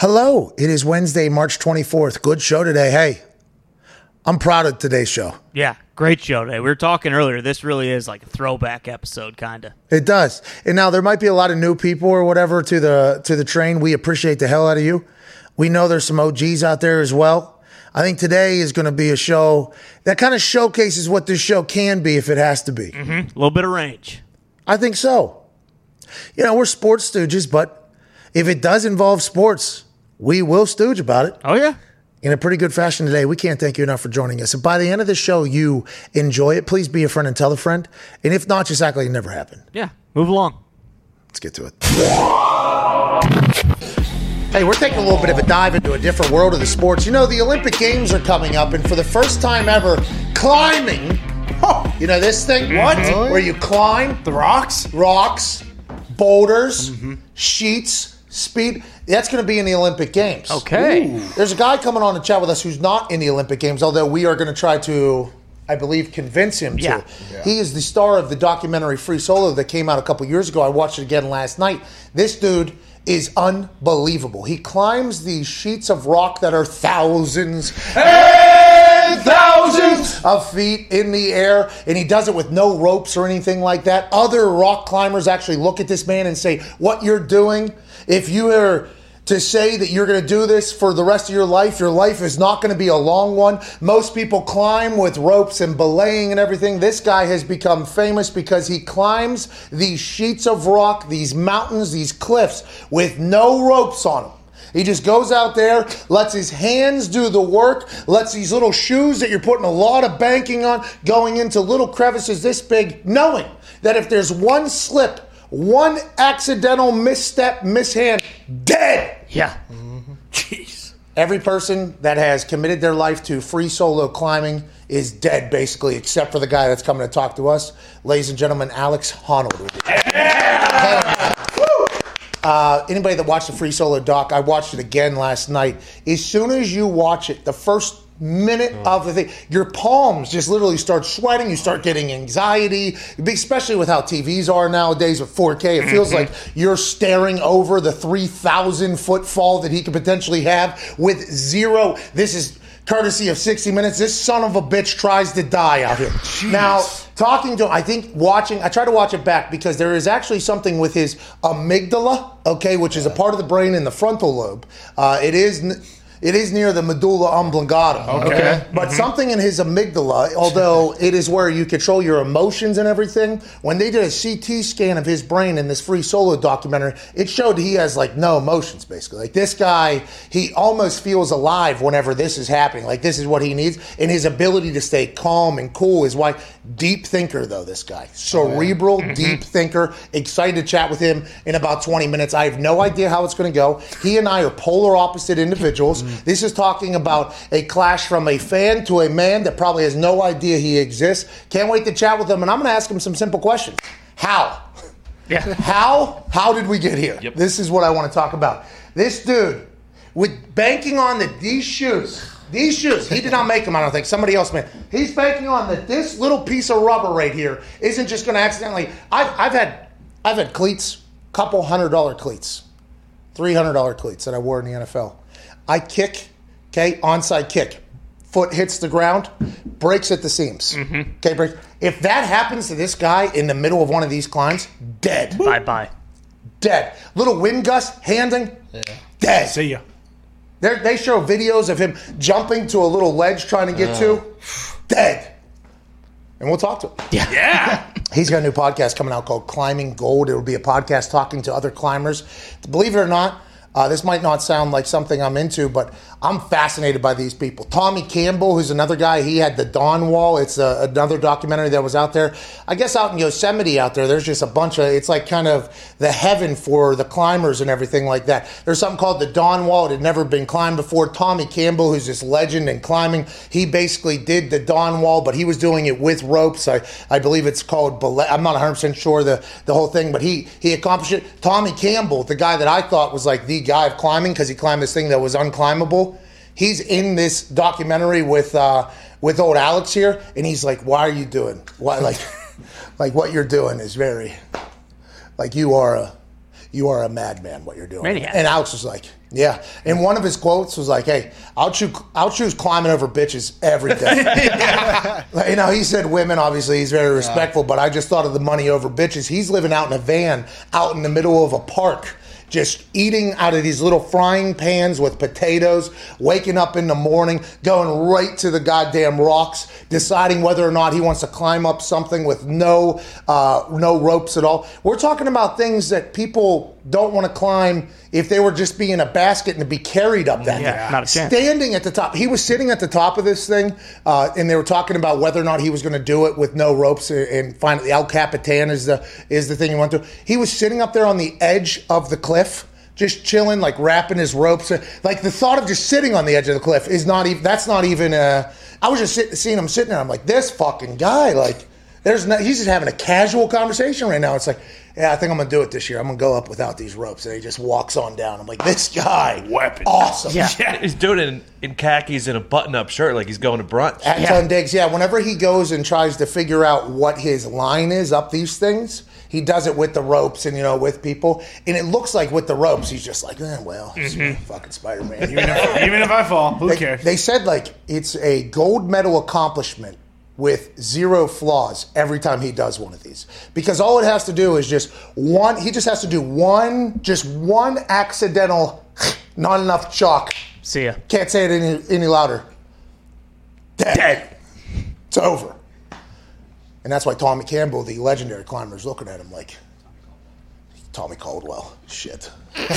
Hello, it is Wednesday, March 24th. Good show today. Hey, I'm proud of today's show. Yeah, great show today. We were talking earlier. This really is like a throwback episode, kind of. It does. And now there might be a lot of new people or whatever to the train. We appreciate the hell out of you. We know there's some OGs out there as well. I think today is going to be a show that kind of showcases what this show can be if it has to be. Mm-hmm. A little bit of range. I think so. You know, we're sports stooges, but if it does involve sports, we will stooge about it. Oh, yeah. In a pretty good fashion today. We can't thank you enough for joining us. If by the end of the show you enjoy it, please be a friend and tell a friend. And if not, just act like it never happened. Yeah, move along. Let's get to it. Hey, we're taking a little bit of a dive into a different world of the sports. You know, the Olympic Games are coming up, and for the first time ever, climbing. Oh, you know this thing? What? Where you climb. The rocks? Rocks, boulders, sheets, speed. That's going to be in the Olympic Games. Okay. Ooh. There's a guy coming on to chat with us who's not in the Olympic Games, although we are going to try to, I believe, convince him to. Yeah. He is the star of the documentary Free Solo that came out a couple years ago. I watched it again last night. This dude is unbelievable. He climbs these sheets of rock that are thousands and thousands of feet in the air, and he does it with no ropes or anything like that. Other rock climbers actually look at this man and say, what you're doing, if you are to say that you're going to do this for the rest of your life is not going to be a long one. Most people climb with ropes and belaying and everything. This guy has become famous because he climbs these sheets of rock, these mountains, these cliffs with no ropes on them. He just goes out there, lets his hands do the work, lets these little shoes that you're putting a lot of banking on going into little crevices this big, knowing that if there's one slip, one accidental misstep, mishand, dead. Yeah. Jeez. Every person that has committed their life to free solo climbing is dead, basically, except for the guy that's coming to talk to us. Ladies and gentlemen, Alex Honnold. Yeah! Anybody that watched the Free Solo doc, I watched it again last night. As soon as you watch it, the first minute of the thing, your palms just literally start sweating. You start getting anxiety, especially with how TVs are nowadays with 4K. It feels like you're staring over the 3,000 foot fall that he could potentially have with zero. This is courtesy of 60 Minutes. This son of a bitch tries to die out here. Jeez. Now, talking to him, I think I try to watch it back because there is actually something with his amygdala, okay, which is a part of the brain in the frontal lobe. It is near the medulla oblongata. Okay. But something in his amygdala, although it is where you control your emotions and everything, when they did a CT scan of his brain in this Free Solo documentary, it showed he has like no emotions, basically. Like this guy, he almost feels alive whenever this is happening. Like this is what he needs. And his ability to stay calm and cool is why. Deep thinker, though, this guy. Cerebral, deep thinker. Excited to chat with him in about 20 minutes. I have no idea how it's going to go. He and I are polar opposite individuals. This is talking about a clash from a fan to a man that probably has no idea he exists. Can't wait to chat with him, and I'm going to ask him some simple questions. How? Yeah. How did we get here? Yep. This is what I want to talk about. This dude, with banking on these shoes, he did not make them, I don't think. Somebody else made. He's banking on that this little piece of rubber right here isn't just going to accidentally. I've had cleats, couple $100 cleats, $300 cleats that I wore in the NFL. I kick, okay, onside kick. Foot hits the ground, breaks at the seams. Okay, breaks. If that happens to this guy in the middle of one of these climbs, dead. Bye-bye. Dead. Little wind gust, handing, dead. See ya. They show videos of him jumping to a little ledge trying to get to, dead. And we'll talk to him. Yeah. He's got a new podcast coming out called Climbing Gold. It will be a podcast talking to other climbers. Believe it or not, this might not sound like something I'm into, but I'm fascinated by these people. Tommy Campbell, who's another guy, he had the Dawn Wall. It's another documentary that was out there. I guess out in Yosemite out there's just a bunch of, it's like kind of the heaven for the climbers and everything like that. There's something called the Dawn Wall. It had never been climbed before. Tommy Campbell, who's this legend in climbing, he basically did the Dawn Wall, but he was doing it with ropes. I believe it's called belay. I'm not 100% sure the whole thing, but he accomplished it. Tommy Campbell, the guy that I thought was like the guy of climbing because he climbed this thing that was unclimbable. He's in this documentary with old Alex here, and he's like, "Why are you doing? Why like what you're doing is very like you are a madman. What you're doing." Maniac. And Alex was like, Yeah, and one of his quotes was like, "Hey, I'll choose climbing over bitches every day." You know, he said women. Obviously, he's very respectful, but I just thought of the money over bitches. He's living out in a van, out in the middle of a park, just eating out of these little frying pans with potatoes, waking up in the morning, going right to the goddamn rocks, deciding whether or not he wants to climb up something with no ropes at all. We're talking about things that people don't want to climb if they were just be in a basket and to be carried up that thing. Not a chance. Standing at the top. He was sitting at the top of this thing, and they were talking about whether or not he was going to do it with no ropes and find the El Capitan is the thing he went through. He was sitting up there on the edge of the cliff, just chilling, like wrapping his ropes. Like the thought of just sitting on the edge of the cliff is not even. That's not even. I was just seeing him sitting there. I'm like, this fucking guy. Like, he's just having a casual conversation right now. It's like, yeah, I think I'm going to do it this year. I'm going to go up without these ropes. And he just walks on down. I'm like, this guy, weapon. Awesome. Yeah. He's doing it in khakis and a button-up shirt like he's going to brunch. Anton Diggs, whenever he goes and tries to figure out what his line is up these things, he does it with the ropes and, with people. And it looks like with the ropes, he's just like, fucking Spider-Man. Even if I fall, who cares? They said, like, it's a gold medal accomplishment with 0 flaws every time he does one of these. Because all it has to do is just has to do one accidental, not enough chalk. See ya. Can't say it any louder. Dead. It's over. And that's why Tommy Campbell, the legendary climber, is looking at him like, Tommy Caldwell. Shit.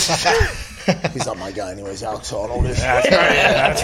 He's not my guy anyways, Alex Honnold is. That's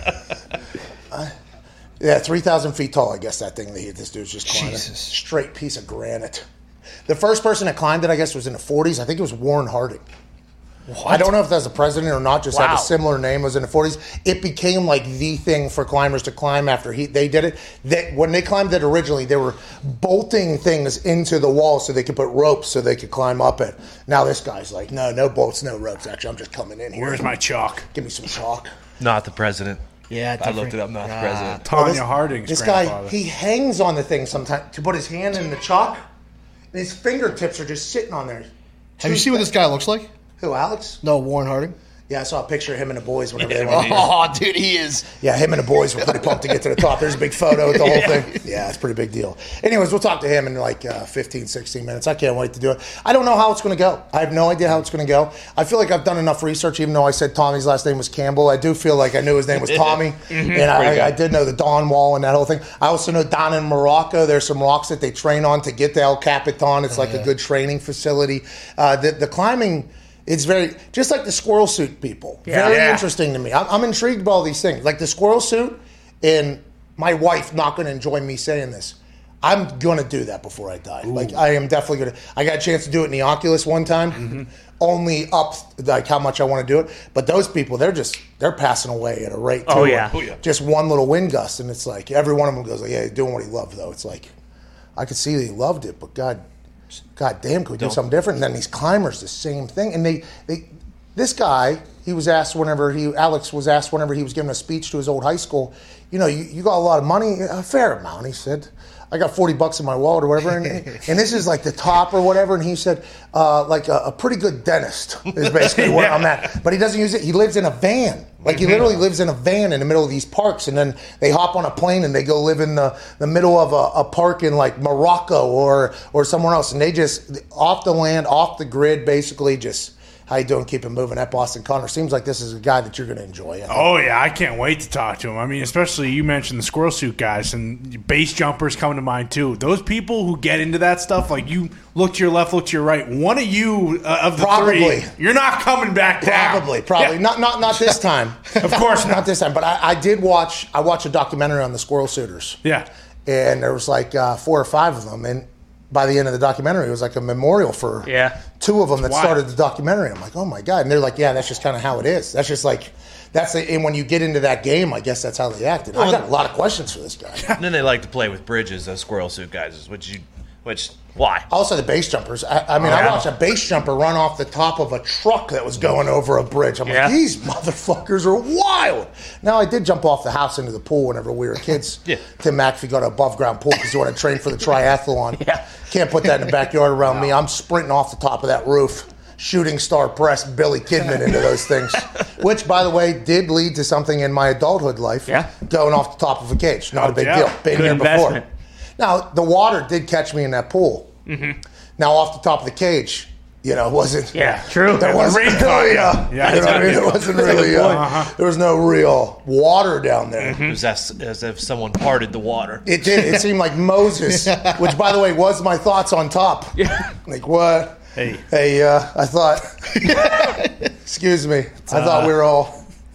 right. Yeah, 3,000 feet tall, I guess that thing that this dude's just climbing. Jesus. Straight piece of granite. The first person that climbed it, I guess, was in the 40s. I think it was Warren Harding. What? I don't know if that's the president or not, just had a similar name. It was in the 40s. It became like the thing for climbers to climb after they did it. When they climbed it originally, they were bolting things into the wall so they could put ropes so they could climb up it. Now this guy's like, no bolts, no ropes. Actually, I'm just coming in here. Where's my chalk? Give me some chalk. Not the president. Yeah, I looked it up, not the president. Tanya Harding's This grandfather. guy, he hangs on the thing sometimes to put his hand in the chalk, and his fingertips are just sitting on there. Have you seen what this guy looks like? Who, Alex? No, Warren Harding. Yeah, I saw a picture of him and the boys whenever they were. Oh, dude, he is. Yeah, him and the boys were pretty pumped to get to the top. There's a big photo with the whole thing. Yeah, it's a pretty big deal. Anyways, we'll talk to him in like 15, 16 minutes. I can't wait to do it. I don't know how it's going to go. I have no idea how it's going to go. I feel like I've done enough research, even though I said Tommy's last name was Campbell. I do feel like I knew his name was Tommy. And I did know the Dawn Wall and that whole thing. I also know down in Morocco, there's some rocks that they train on to get to El Capitan. It's like a good training facility. The climbing... It's very, just like the squirrel suit people. Very interesting to me. I'm intrigued by all these things. Like the squirrel suit, and my wife not going to enjoy me saying this. I'm going to do that before I die. Ooh. Like I am definitely going to. I got a chance to do it in the Oculus one time. Only up like how much I want to do it. But those people, they're passing away at a rate too. Oh yeah. Just one little wind gust, and it's like every one of them goes like, yeah, he's doing what he loved though. It's like I could see that he loved it, but God damn, could we do something different? And then these climbers, the same thing. And this guy, Alex was asked whenever he was giving a speech to his old high school, you got a lot of money, a fair amount. He said, I got $40 in my wallet or whatever. And this is like the top or whatever. And he said, like a pretty good dentist is basically what I'm at. But he doesn't use it. He lives in a van. Like he literally lives in a van in the middle of these parks. And then they hop on a plane and they go live in the middle of a park in like Morocco or somewhere else. And they just off the land, off the grid, basically just... How you doing? Keep it moving. At Boston Connor. Seems like this is a guy that you're going to enjoy. Oh, yeah. I can't wait to talk to him. I mean, especially you mentioned the squirrel suit guys and base jumpers coming to mind, too. Those people who get into that stuff, like you look to your left, look to your right. One of you of the three, you're not coming back down. Probably. Yeah. Not this time. Of course not this time. But I watched a documentary on the squirrel suiters. Yeah. And there was like 4 or 5 of them. And by the end of the documentary, it was like a memorial for 2 of them that started the documentary. I'm like, oh my God. And they're like, yeah, that's just kind of how it is. That's just like, and when you get into that game, I guess that's how they act. And I got a lot of questions for this guy. And then they like to play with bridges, those squirrel suit guys, why? Also the base jumpers. I watched a base jumper run off the top of a truck that was going over a bridge. I'm like, these motherfuckers are wild. Now, I did jump off the house into the pool whenever we were kids. Tim McAfee got an above ground pool because he wanted to train for the triathlon. Can't put that in the backyard around me. I'm sprinting off the top of that roof, shooting star press Billy Kidman into those things, which, by the way, did lead to something in my adulthood life. Yeah. Going off the top of a cage, not a big deal. Been Good here investment. before. Now the water did catch me in that pool. Now off the top of the cage, it wasn't. Yeah, true. There wasn't rain really, caught you. Yeah, you know what I mean? It wasn't really. There was no real water down there. It was as if someone parted the water. It did. It seemed like Moses, which, by the way, was my thoughts on top. Yeah. Like what? Hey. I thought. Excuse me. I thought we were all.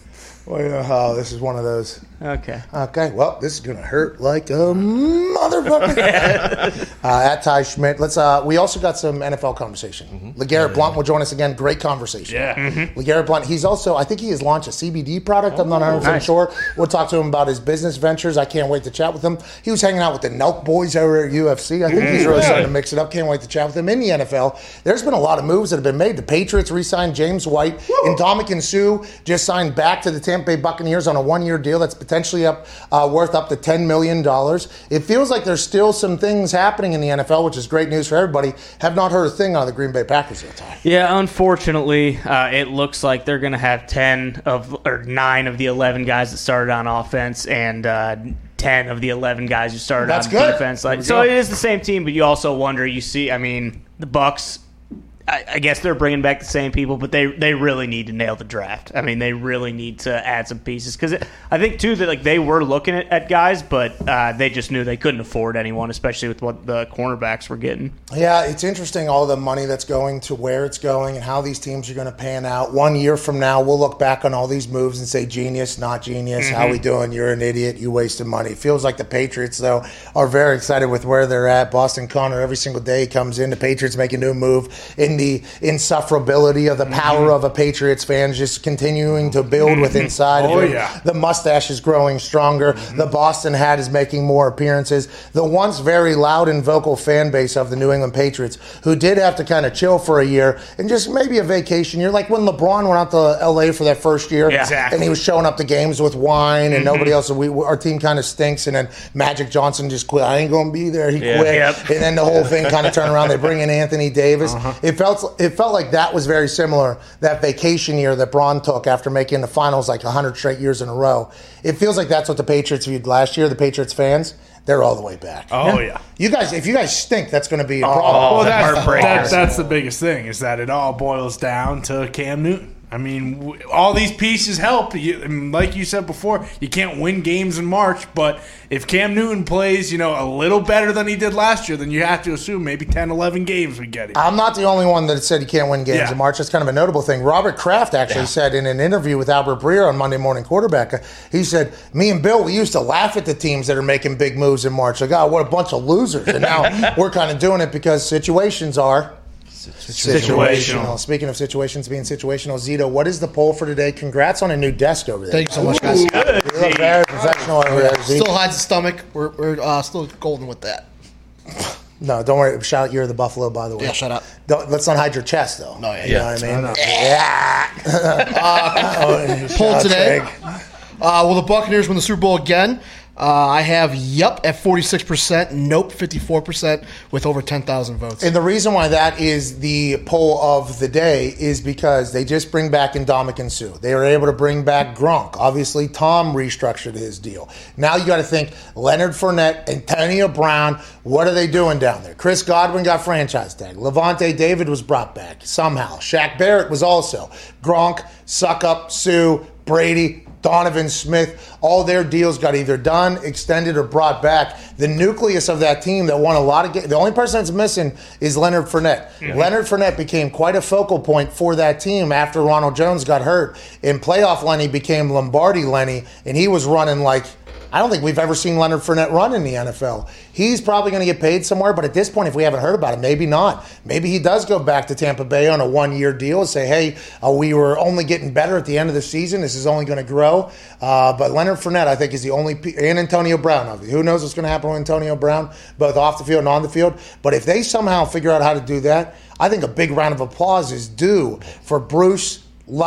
Oh, this is one of those. Okay. Okay, well, this is gonna hurt like a motherfucker. At Ty Schmidt, let's. We also got some NFL conversation. LeGarrette Blount will join us again. Great conversation. Yeah. LeGarrette Blount. He's also. I think he has launched a CBD product. I'm not 100% sure. We'll talk to him about his business ventures. I can't wait to chat with him. He was hanging out with the Nelk boys over at UFC. I think he's really starting to mix it up. Can't wait to chat with him. In the NFL, there's been a lot of moves that have been made. The Patriots re-signed James White, and Ndamukong Suh just signed back to the Tampa Bay Buccaneers on a 1-year deal that's potentially worth up to $10 million. It feels like there's still some things happening in the NFL, which is great news for everybody. Have not heard a thing out of the Green Bay Packers yet, Ty. Yeah, unfortunately, it looks like they're going to have 9 of the 11 guys that started on offense and 10 of the 11 guys who started That's on good. defense. So it is the same team, but you also wonder, the Bucks, I guess they're bringing back the same people, but they really need to nail the draft. I mean, they really need to add some pieces because I think too that they were looking at guys, but they just knew they couldn't afford anyone, especially with what the cornerbacks were getting. Yeah, it's interesting all the money that's going to where it's going and how these teams are going to pan out. 1 year from now, we'll look back on all these moves and say genius, not genius. How we doing? You're an idiot. You wasted money. Feels like the Patriots though are very excited with where they're at. Boston Connor every single day he comes in. The Patriots make a new move in the insufferability of the power of a Patriots fan just continuing to build with inside of him. Yeah. The mustache is growing stronger. The Boston hat is making more appearances. The once very loud and vocal fan base of the New England Patriots, who did have to kind of chill for a year and just maybe a vacation year, like when LeBron went out to L.A. for that first year, Exactly. and he was showing up to games with wine and nobody else. Our team kind of stinks, and then Magic Johnson just quit. I ain't going to be there. He quit, and then the whole thing kind of turned around. They bring in Anthony Davis. It felt like that was very similar, that vacation year that Braun took after making the finals like 100 straight years in a row. It feels like that's what the Patriots viewed last year. The Patriots fans, they're all the way back. Oh, yeah. You guys, if you guys stink, that's going to be a problem. Well, that's the biggest thing, is that it all boils down to Cam Newton. I mean, all these pieces help. Like you said before, you can't win games in March, but if Cam Newton plays, a little better than he did last year, then you have to assume maybe 10, 11 games we get him. I'm not the only one that said he can't win games in March. That's kind of a notable thing. Robert Kraft actually said in an interview with Albert Breer on Monday Morning Quarterback, he said, me and Bill, we used to laugh at the teams that are making big moves in March. Like, oh, what a bunch of losers. And now we're kind of doing it because situations are situational. Speaking of situations being situational, Zito, what is the poll for today? Congrats on a new desk over there. Thank you so much, guys. You look very professional over there, Zeke. Still hides the stomach. We're still golden with that. No, don't worry. Shout, you're the Buffalo, by the way. Yeah, shut up. Let's not hide your chest, though. No, yeah, You know what I mean? Poll today. Will the Buccaneers win the Super Bowl again? I have yup at 46%, nope 54%, with over 10,000 votes. And the reason why that is the poll of the day is because they just bring back Ndamukong Suh. They were able to bring back Gronk. Obviously, Tom restructured his deal. Now you got to think Leonard Fournette, Antonio Brown. What are they doing down there? Chris Godwin got franchise tag. Levante David was brought back somehow. Shaq Barrett was also. Gronk, Suckup, Suh, Brady, Donovan Smith, all their deals got either done, extended, or brought back. The nucleus of that team that won a lot of games, the only person that's missing is Leonard Fournette. Mm-hmm. Leonard Fournette became quite a focal point for that team after Ronald Jones got hurt. In playoff Lenny became Lombardi Lenny, and he was running like, I don't think we've ever seen Leonard Fournette run in the NFL. He's probably going to get paid somewhere, but at this point, if we haven't heard about it, maybe not. Maybe he does go back to Tampa Bay on a 1-year deal and say, hey, we were only getting better at the end of the season. This is only going to grow. But Leonard Fournette, I think, is the only and Antonio Brown. Who knows what's going to happen with Antonio Brown, both off the field and on the field. But if they somehow figure out how to do that, I think a big round of applause is due for Bruce Light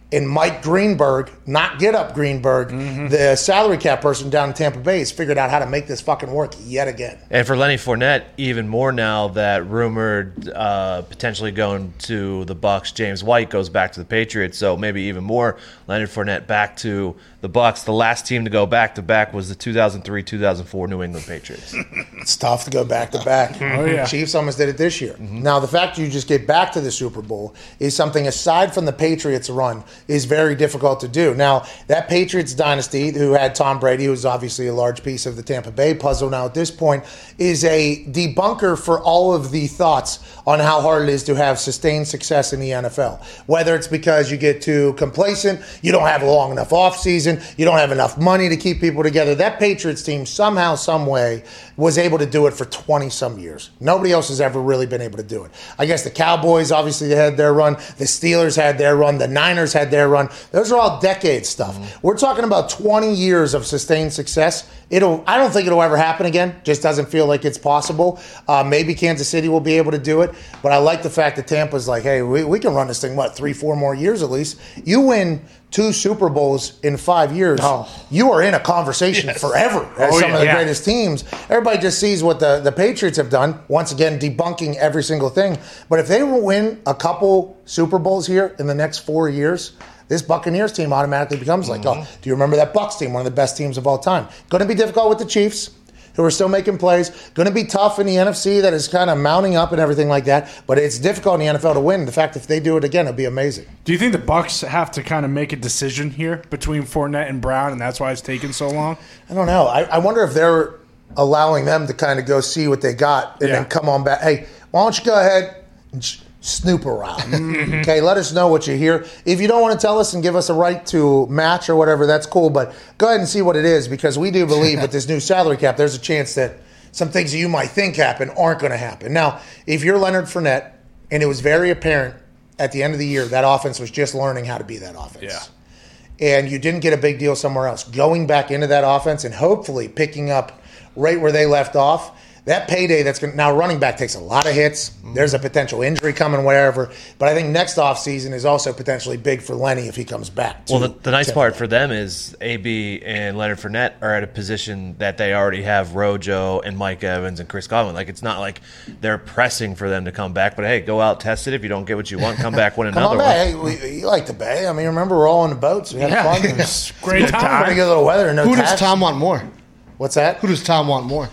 And Mike Greenberg, not Get Up Greenberg, the salary cap person down in Tampa Bay, has figured out how to make this fucking work yet again. And for Lenny Fournette, even more now that rumored potentially going to the Bucs, James White goes back to the Patriots. So maybe even more Leonard Fournette back to the Bucs. The last team to go back-to-back was the 2003-2004 New England Patriots. It's tough to go back-to-back. Oh, yeah. Chiefs almost did it this year. Now, the fact you just get back to the Super Bowl is something, aside from the Patriots run, is very difficult to do. Now, that Patriots dynasty, who had Tom Brady, who's obviously a large piece of the Tampa Bay puzzle now at this point, is a debunker for all of the thoughts on how hard it is to have sustained success in the NFL. Whether it's because you get too complacent, you don't have a long enough offseason, you don't have enough money to keep people together. That Patriots team somehow, some way, was able to do it for 20-some years. Nobody else has ever really been able to do it. I guess the Cowboys, obviously, they had their run. The Steelers had their run. The Niners had their run. Those are all decade stuff. We're talking about 20 years of sustained success. I don't think it'll ever happen again. Just doesn't feel like it's possible. Maybe Kansas City will be able to do it. But I like the fact that Tampa's like, hey, we can run this thing, 3-4 more years at least. You win 2 Super Bowls in 5 years, you are in a conversation forever as some of the greatest teams. Everybody just sees what the Patriots have done, once again debunking every single thing. But if they win a couple Super Bowls here in the next 4 years, this Buccaneers team automatically becomes like, do you remember that Bucs team, one of the best teams of all time? Going to be difficult with the Chiefs, who are still making plays. Going to be tough in the NFC, that is kind of mounting up and everything like that. But it's difficult in the NFL to win. The fact if they do it again, it'll be amazing. Do you think the Bucs have to kind of make a decision here between Fournette and Brown, and that's why it's taken so long? I don't know. I wonder if they're allowing them to kind of go see what they got and then come on back. Hey, why don't you go ahead and snoop around? Okay, let us know what you hear. If you don't want to tell us and give us a right to match or whatever, that's cool. But go ahead and see what it is, because we do believe with this new salary cap, there's a chance that some things that you might think happen aren't going to happen. Now, if you're Leonard Fournette, and it was very apparent at the end of the year that offense was just learning how to be that offense. And you didn't get a big deal somewhere else, going back into that offense and hopefully picking up right where they left off, that payday that's going to, now running back takes a lot of hits. There's a potential injury coming, whatever. But I think next offseason is also potentially big for Lenny if he comes back. Well, the nice part for them is AB and Leonard Fournette are at a position that they already have Rojo and Mike Evans and Chris Godwin. Like, it's not like they're pressing for them to come back. But, hey, go out, test it. If you don't get what you want, come back, win another one. Hey, you like the Bay. I mean, remember, we're all on the boats. We had fun. It was Great time. Pretty good little weather. No Who tax. does Tom want more? What's that? Who does Tom want more?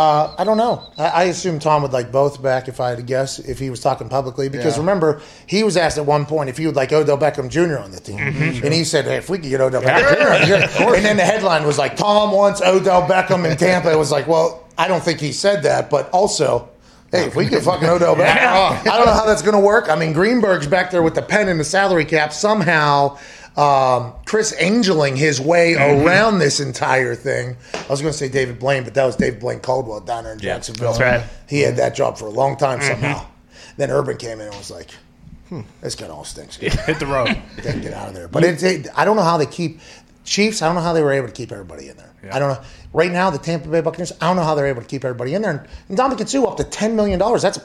I don't know. I assume Tom would like both back if I had to guess, if he was talking publicly. Because remember, he was asked at one point if he would like Odell Beckham Jr. on the team. And he said, hey, if we could get Odell Beckham Jr. And then the headline was like, Tom wants Odell Beckham in Tampa. It was like, well, I don't think he said that. But also, hey, if we get fucking Odell Beckham, I don't know how that's going to work. I mean, Greenberg's back there with the pen and the salary cap. Somehow Chris Angeling his way around this entire thing. I was going to say David Blaine, but that was David Blaine Caldwell down there in Jacksonville. That's right. He had that job for a long time somehow. Then Urban came in and was like, this kind of all stinks. Hit the road. Then get out of there. But I don't know how they keep Chiefs. I don't know how they were able to keep everybody in there. I don't know. Right now, the Tampa Bay Buccaneers, I don't know how they're able to keep everybody in there. And Ndamukong Suh up to $10 million. That's,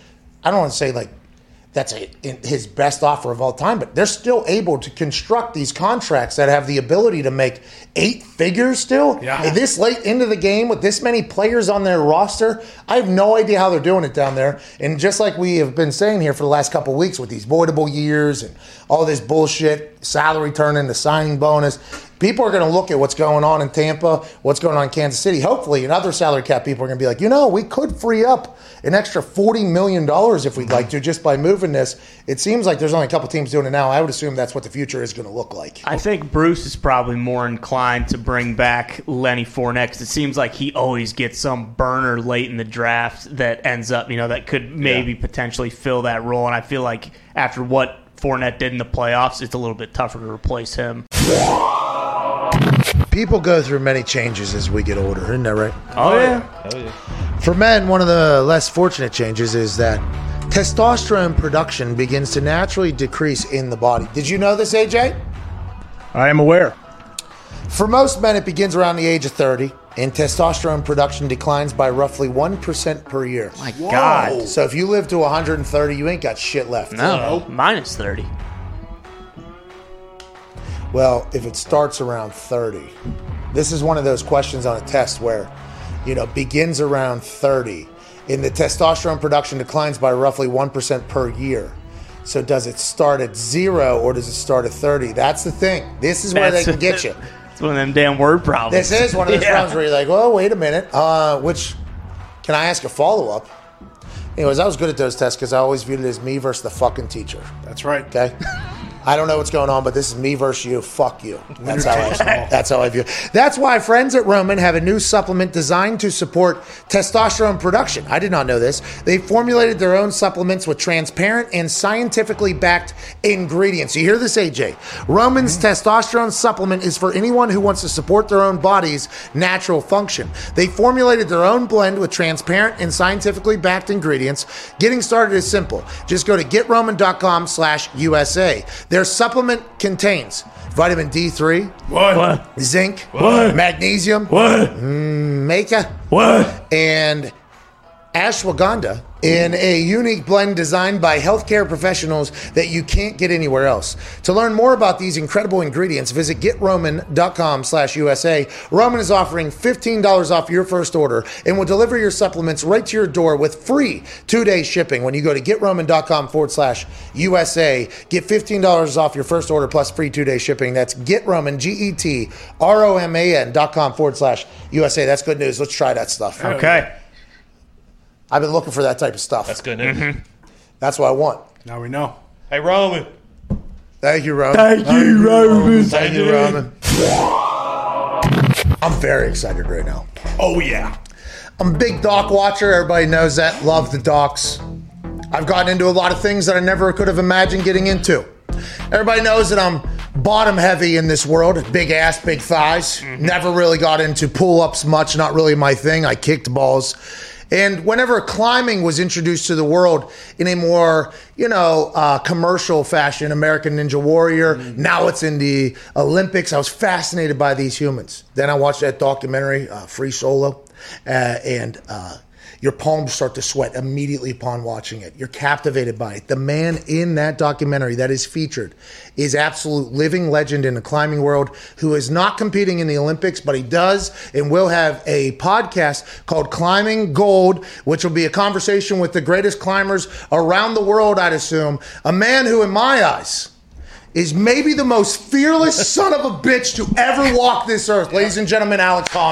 I don't want to say like, that's his best offer of all time, but they're still able to construct these contracts that have the ability to make 8 figures still. Yeah. This late into the game with this many players on their roster, I have no idea how they're doing it down there. And just like we have been saying here for the last couple of weeks with these voidable years and all this bullshit, salary turn into signing bonus, people are going to look at what's going on in Tampa, what's going on in Kansas City. Hopefully, and other salary cap people are going to be like, we could free up an extra $40 million if we'd like to just by moving this. It seems like there's only a couple teams doing it now. I would assume that's what the future is going to look like. I think Bruce is probably more inclined to bring back Lenny Fournette because it seems like he always gets some burner late in the draft that ends up, that could maybe potentially fill that role. And I feel like after what Fournette did in the playoffs, it's a little bit tougher to replace him. People go through many changes as we get older, isn't that right? Oh, yeah. For men, one of the less fortunate changes is that testosterone production begins to naturally decrease in the body. Did you know this, AJ? I am aware. For most men, it begins around the age of 30, and testosterone production declines by roughly 1% per year. My God. So if you live to 130, you ain't got shit left. No, minus 30. Well, if it starts around 30, this is one of those questions on a test where, begins around 30, and the testosterone production declines by roughly 1% per year. So does it start at 0 or does it start at 30? That's the thing. This is where they can get you. It's one of them damn word problems. This is one of those problems where you're like, well, wait a minute. Can I ask a follow-up? Anyways, I was good at those tests because I always viewed it as me versus the fucking teacher. That's right. Okay? I don't know what's going on, but this is me versus you. Fuck you. That's how I view it. That's why friends at Roman have a new supplement designed to support testosterone production. I did not know this. They formulated their own supplements with transparent and scientifically backed ingredients. You hear this, AJ? Roman's testosterone supplement is for anyone who wants to support their own body's natural function. They formulated their own blend with transparent and scientifically backed ingredients. Getting started is simple. Just go to getroman.com/USA. Their supplement contains vitamin D3, What? zinc, What? magnesium, maca, and ashwagandha in a unique blend designed by healthcare professionals that you can't get anywhere else. To learn more about these incredible ingredients, visit getroman.com/USA. Roman is offering $15 off your first order and will deliver your supplements right to your door with free 2-day shipping when you go to getroman.com/USA. Get $15 off your first order plus free 2-day shipping. That's getroman, GETROMAN.com/USA. That's good news. Let's try that stuff. Okay. I've been looking for that type of stuff. That's good news. That's what I want. Now we know. Hey, Roman. Thank you, Roman. Thank you, Roman. Thank you, Roman. I'm very excited right now. Oh, yeah. I'm a big doc watcher. Everybody knows that. Love the docs. I've gotten into a lot of things that I never could have imagined getting into. Everybody knows that I'm bottom heavy in this world. Big ass, big thighs. Never really got into pull-ups much. Not really my thing. I kicked balls. And whenever climbing was introduced to the world in a more, commercial fashion, American Ninja Warrior, now it's in the Olympics, I was fascinated by these humans. Then I watched that documentary, Free Solo, and your palms start to sweat immediately upon watching it. You're captivated by it. The man in that documentary that is featured is absolute living legend in the climbing world who is not competing in the Olympics, but he does and will have a podcast called Climbing Gold, which will be a conversation with the greatest climbers around the world, I'd assume. A man who, in my eyes, is maybe the most fearless son of a bitch to ever walk this earth. Ladies and gentlemen, Alex Honnold.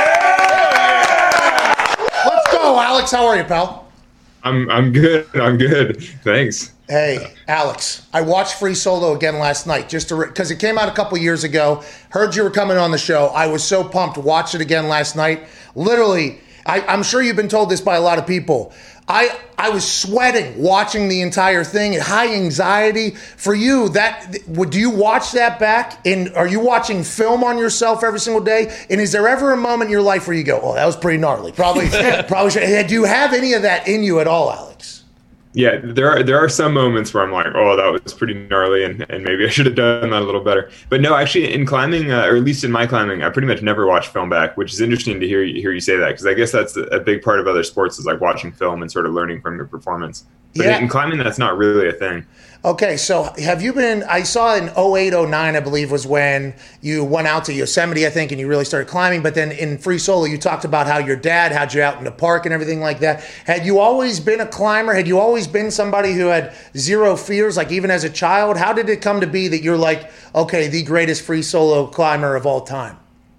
Hello, Alex. How are you, pal? I'm good. I'm good. Thanks. Hey, Alex. I watched Free Solo again last night just because it came out a couple years ago. Heard you were coming on the show. I was so pumped to watch it again last night. Literally, I'm sure you've been told this by a lot of people. I was sweating watching the entire thing. High anxiety for you. Do you watch that back? And are you watching film on yourself every single day? And is there ever a moment in your life where you go, "Oh, that was pretty gnarly"? Probably. Do you have any of that in you at all, Alex? Yeah, there are some moments where I'm like, oh, that was pretty gnarly, and maybe I should have done that a little better. But no, actually, in climbing, or at least in my climbing, I pretty much never watch film back, which is interesting to hear you say that, because I guess that's a big part of other sports is like watching film and sort of learning from your performance. But in climbing, that's not really a thing. Okay, so have you been, I saw in 08, 09, I believe, was when you went out to Yosemite, I think, and you really started climbing. But then in Free Solo, you talked about how your dad had you out in the park and everything like that. Had you always been a climber? Had you always been somebody who had zero fears, like even as a child? How did it come to be that you're like, okay, the greatest Free Solo climber of all time?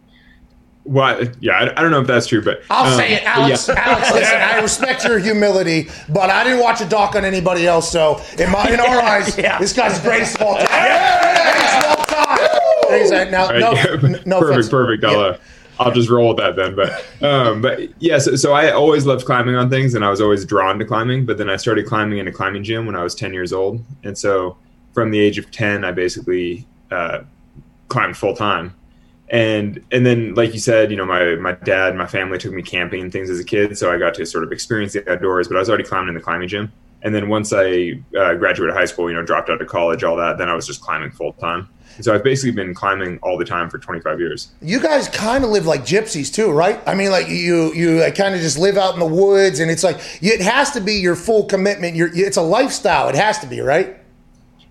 Well, yeah, I don't know if that's true, but I'll say it, Alex. Yeah. Alex, listen, I respect your humility, but I didn't watch a doc on anybody else, so in our eyes, this guy's the greatest of all time. Greatest of all time. Now, right, no perfect. I'll just roll with that then. But yeah, so I always loved climbing on things, and I was always drawn to climbing. But then I started climbing in a climbing gym when I was 10 years old, and so from the age of 10, I basically climbed full time. And then, like you said, my dad and my family took me camping and things as a kid, so I got to sort of experience the outdoors, but I was already climbing in the climbing gym. And then once I graduated high school, dropped out of college, all that, then I was just climbing full time. And so I've basically been climbing all the time for 25 years. You guys kind of live like gypsies too, right? I mean, like you kind of just live out in the woods, and it's like, it has to be your full commitment. It's a lifestyle. It has to be, right?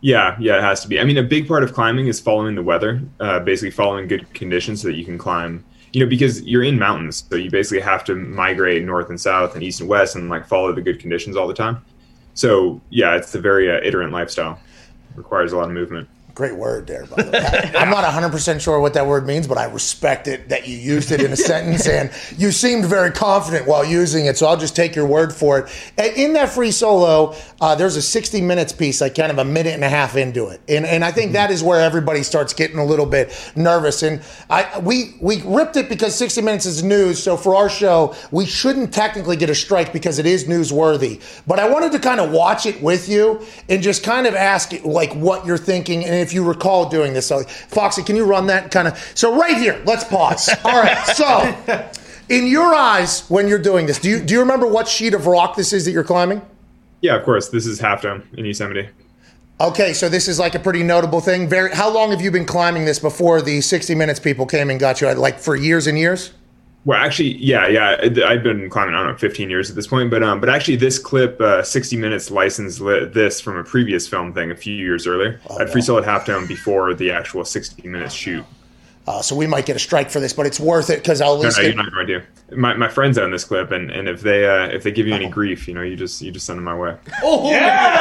Yeah, it has to be. I mean, a big part of climbing is following the weather, basically following good conditions so that you can climb. Because you're in mountains, so you basically have to migrate north and south and east and west and like follow the good conditions all the time. So yeah, it's a very iterant lifestyle. Requires a lot of movement. Great word there, by the way. I'm not 100% sure what that word means, but I respect it that you used it in a sentence, and you seemed very confident while using it, so I'll just take your word for it. And in that free solo, there's a 60 minutes piece, like kind of a minute and a half into it. And I think that is where everybody starts getting a little bit nervous. And we ripped it because 60 minutes is news, so for our show, we shouldn't technically get a strike because it is newsworthy. But I wanted to kind of watch it with you and just kind of ask like what you're thinking, and if you recall doing this. So, Foxy, can you run that kind of... So right here, let's pause. All right, so in your eyes when you're doing this, do you remember what sheet of rock this is that you're climbing? Yeah, of course. This is Half Dome in Yosemite. Okay, so this is like a pretty notable thing. How long have you been climbing this before the 60 Minutes people came and got you? Like for years and years? Well, actually, yeah. I've been climbing, I don't know, 15 years at this point. But actually, this clip, 60 Minutes licensed this from a previous film thing a few years earlier. I'd free soloed Half Dome before the actual 60 Minutes shoot. So we might get a strike for this, but it's worth it because I'll at least. No, you're not going to do. My friends own this clip, and if they give you any grief, you just send them my way. Oh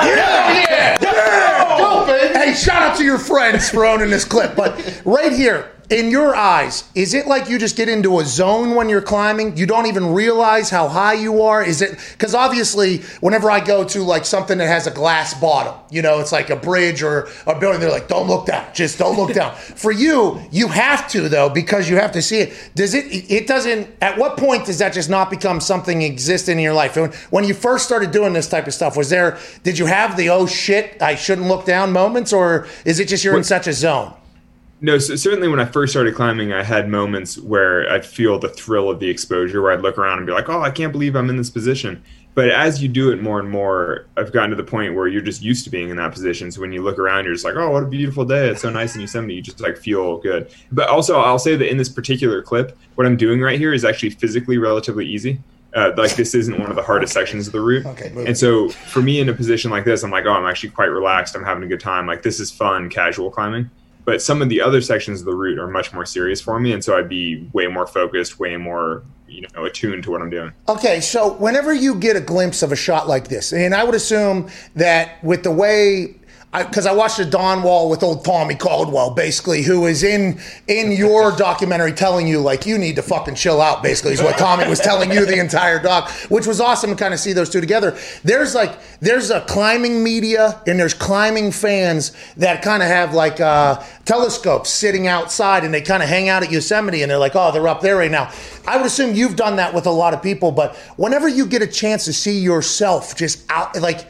yeah! Go, baby! Hey, shout out to your friends for owning this clip. But right here, in your eyes, is it like you just get into a zone when you're climbing? You don't even realize how high you are? Is it because obviously whenever I go to like something that has a glass bottom, it's like a bridge or a building, they're like, don't look down, just don't look down. For you, you have to though, because you have to see it. It doesn't, at what point does that just not become something existent in your life? When you first started doing this type of stuff, did you have the, oh shit, I shouldn't look down moments, or is it just you're in such a zone? No, so certainly when I first started climbing, I had moments where I'd feel the thrill of the exposure, where I'd look around and be like, oh, I can't believe I'm in this position. But as you do it more and more, I've gotten to the point where you're just used to being in that position. So when you look around, you're just like, oh, what a beautiful day. It's so nice in Yosemite. You just like feel good. But also, I'll say that in this particular clip, what I'm doing right here is actually physically relatively easy. Like this isn't one of the hardest sections of the route. Okay, and so for me in a position like this, I'm like, oh, I'm actually quite relaxed. I'm having a good time. Like this is fun, casual climbing. But some of the other sections of the route are much more serious for me, and so I'd be way more focused, way more, attuned to what I'm doing. Okay, so whenever you get a glimpse of a shot like this, and I would assume that with the way, because I watched a Dawn Wall with old Tommy Caldwell, basically, who is in your documentary telling you, like, you need to fucking chill out, basically, is what Tommy was telling you the entire doc, which was awesome to kind of see those two together. There's a climbing media and there's climbing fans that kind of have like telescopes sitting outside, and they kind of hang out at Yosemite and they're like, oh, they're up there right now. I would assume you've done that with a lot of people, but whenever you get a chance to see yourself just out, like,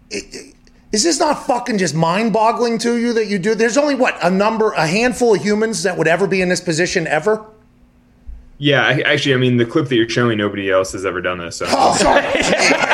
is this not fucking just mind-boggling to you that you do? There's only, a handful of humans that would ever be in this position ever? Yeah, actually, I mean, the clip that you're showing, nobody else has ever done this. So. Oh, sorry.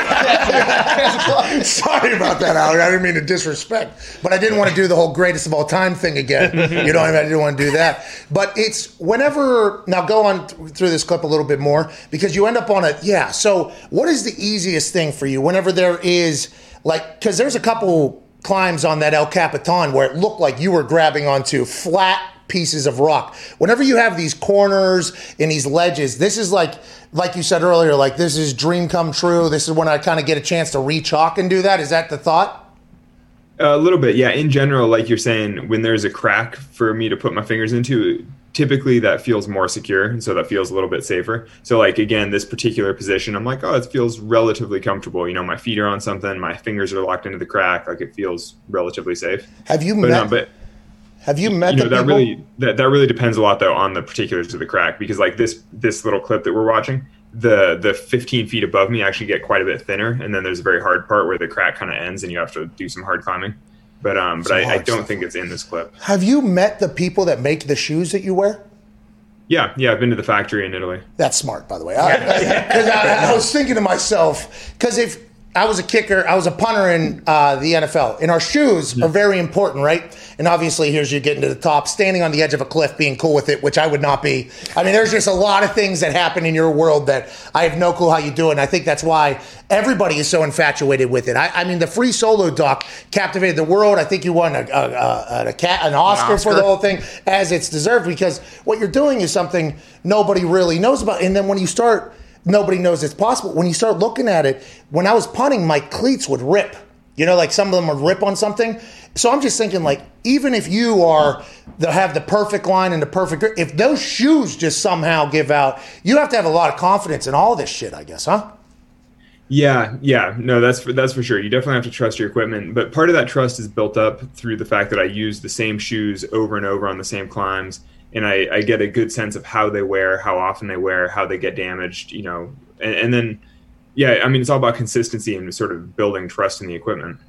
Sorry about that, Alex. I didn't mean to disrespect. But I didn't want to do the whole greatest of all time thing again. I didn't want to do that. But it's whenever, now go on through this clip a little bit more, because you end up on so what is the easiest thing for you whenever there is, like, because there's a couple climbs on that El Capitan where it looked like you were grabbing onto flat pieces of rock. Whenever you have these corners and these ledges, this is like you said earlier, like this is dream come true. This is when I kind of get a chance to re-chalk and do that. Is that the thought? A little bit, yeah. In general, like you're saying, when there's a crack for me to put my fingers into, typically that feels more secure, and so that feels a little bit safer. So like, again, this particular position, I'm like, oh, it feels relatively comfortable. My feet are on something, my fingers are locked into the crack, like it feels relatively safe. Have you met the people? That really depends a lot though on the particulars of the crack, because like this little clip that we're watching, the 15 feet above me actually get quite a bit thinner, and then there's a very hard part where the crack kind of ends and you have to do some hard climbing. But I don't think it's in this clip. Have you met the people that make the shoes that you wear? Yeah, I've been to the factory in Italy. That's smart, by the way. I was thinking to myself, because if I was a kicker. I was a punter in the NFL. And our shoes are very important, right? And obviously, here's you getting to the top, standing on the edge of a cliff, being cool with it, which I would not be. I mean, there's just a lot of things that happen in your world that I have no clue how you do it. And I think that's why everybody is so infatuated with it. I mean, the Free Solo doc captivated the world. I think you won an Oscar for the whole thing, as it's deserved, because what you're doing is something nobody really knows about. And then when you start... Nobody knows it's possible. When you start looking at it, when I was punting, my cleats would rip. You know, like some of them would rip on something. So I'm just thinking, like, even if you have the perfect line and the perfect grip, if those shoes just somehow give out, you have to have a lot of confidence in all this shit, I guess, huh? Yeah. No, that's for sure. You definitely have to trust your equipment. But part of that trust is built up through the fact that I use the same shoes over and over on the same climbs. And I get a good sense of how they wear, how often they wear, how they get damaged, you know. And then, yeah, I mean, it's all about consistency and sort of building trust in the equipment.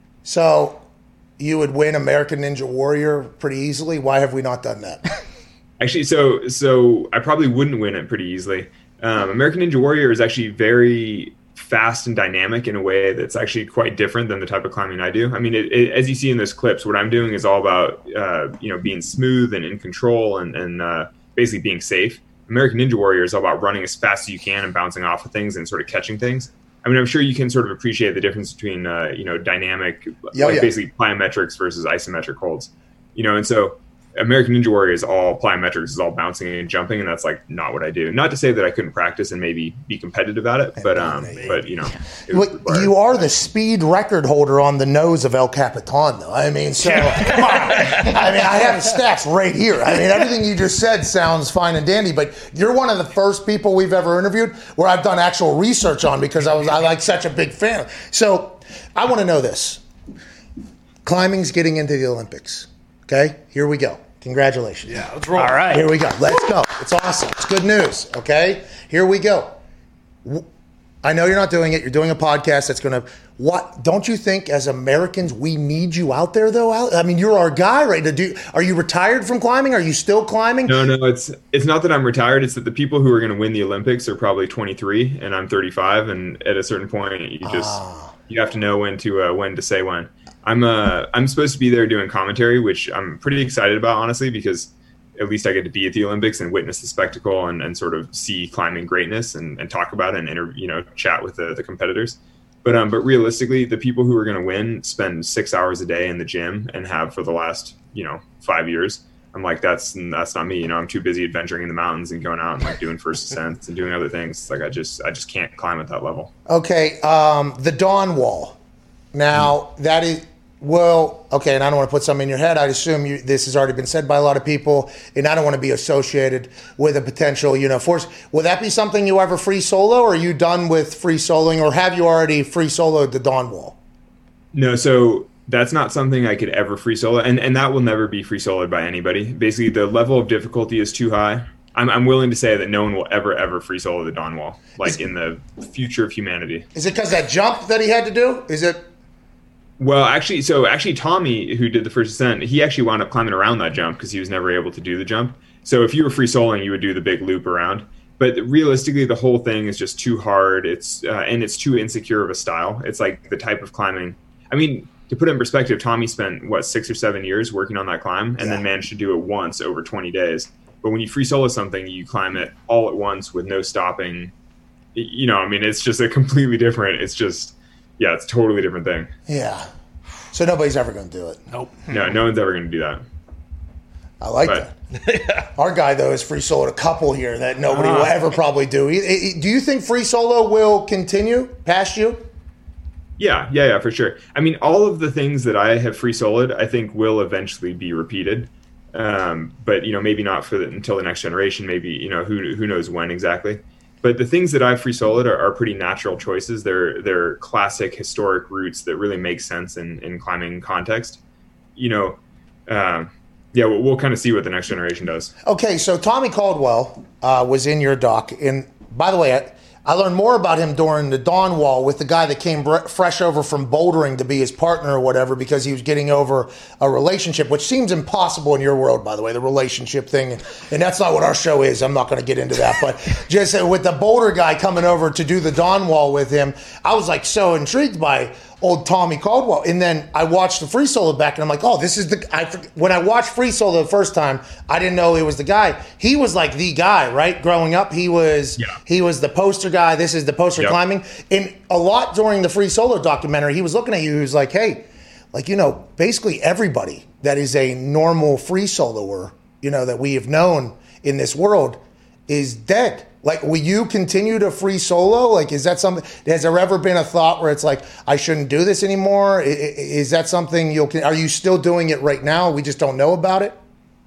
So you would win American Ninja Warrior pretty easily. Why have we not done that? Actually, so I probably wouldn't win it pretty easily. American Ninja Warrior is actually very fast and dynamic in a way that's actually quite different than the type of climbing I do. I mean, as you see in those clips, what I'm doing is all about being smooth and in control and basically being safe. American Ninja Warrior is all about running as fast as you can and bouncing off of things and sort of catching things. I mean, I'm sure you can sort of appreciate the difference between dynamic, basically plyometrics versus isometric holds. You know, and so American Ninja Warrior is all plyometrics, is all bouncing and jumping, and that's like not what I do. Not to say that I couldn't practice and maybe be competitive at it, but you know, you are the speed record holder on the nose of El Capitan, though. I mean, so come on. I mean, I have the stats right here. I mean, everything you just said sounds fine and dandy, but you're one of the first people we've ever interviewed where I've done actual research on because I like such a big fan. So I want to know this: climbing's getting into the Olympics. Okay, here we go. Congratulations. Yeah, let's roll. All right. Here we go. Let's go. It's awesome. It's good news. Okay? Here we go. I know you're not doing it. You're doing a podcast that's going to... What? Don't you think as Americans we need you out there, though? I mean, you're our guy, right? Are you retired from climbing? Are you still climbing? No. It's not that I'm retired. It's that the people who are going to win the Olympics are probably 23 and I'm 35. And at a certain point, you have to know when to say when. I'm supposed to be there doing commentary, which I'm pretty excited about, honestly, because at least I get to be at the Olympics and witness the spectacle and sort of see climbing greatness and talk about it and chat with the competitors. But realistically, the people who are going to win spend 6 hours a day in the gym and have for the last 5 years. I'm like, that's not me. I'm too busy adventuring in the mountains and going out and like doing first ascents and doing other things. Like I just can't climb at that level. Okay, the Dawn Wall. Now that is. Well, okay, and I don't want to put something in your head. I'd assume this has already been said by a lot of people, and I don't want to be associated with a potential, force. Will that be something you ever free solo, or are you done with free soloing, or have you already free soloed the Dawn Wall? No, so that's not something I could ever free solo, and that will never be free soloed by anybody. Basically, the level of difficulty is too high. I'm willing to say that no one will ever free solo the Dawn Wall, in the future of humanity. Is it because that jump that he had to do? Is it? Well, actually, Tommy, who did the first ascent, he actually wound up climbing around that jump because he was never able to do the jump. So if you were free soloing, you would do the big loop around. But realistically, the whole thing is just too hard. It's too insecure of a style. It's like the type of climbing. I mean, to put it in perspective, Tommy spent 6 or 7 years working on that climb and then managed to do it once over 20 days. But when you free solo something, you climb it all at once with no stopping. It's just a completely different. It's just. Yeah, it's a totally different thing. Yeah. So nobody's ever going to do it. Nope. No one's ever going to do that. I like that. Our guy, though, is free soloed a couple here that nobody will ever probably do. Do you think free solo will continue past you? Yeah, for sure. I mean, all of the things that I have free soloed, I think will eventually be repeated. But, maybe not until the next generation. Maybe, who knows when exactly. But the things that I've free soloed are pretty natural choices. They're classic historic routes that really make sense in climbing context. We'll kind of see what the next generation does. Okay, so Tommy Caldwell was in your doc. And by the way, I learned more about him during the Dawn Wall with the guy that came fresh over from bouldering to be his partner or whatever, because he was getting over a relationship, which seems impossible in your world, by the way, the relationship thing. And that's not what our show is. I'm not going to get into that. But just with the boulder guy coming over to do the Dawn Wall with him, I was like so intrigued by old Tommy Caldwell. And then I watched the Free Solo back and I'm like, oh, this is when I watched Free Solo the first time, I didn't know it was the guy. He was like the guy, right? Growing up, he was the poster guy. This is the poster climbing. And a lot during the Free Solo documentary, he was looking at you. He was like, hey, like, basically everybody that is a normal free soloer, that we have known in this world is dead. Like, will you continue to free solo? Like, is that something? Has there ever been a thought where it's like, I shouldn't do this anymore? Is that something are you still doing it right now? We just don't know about it?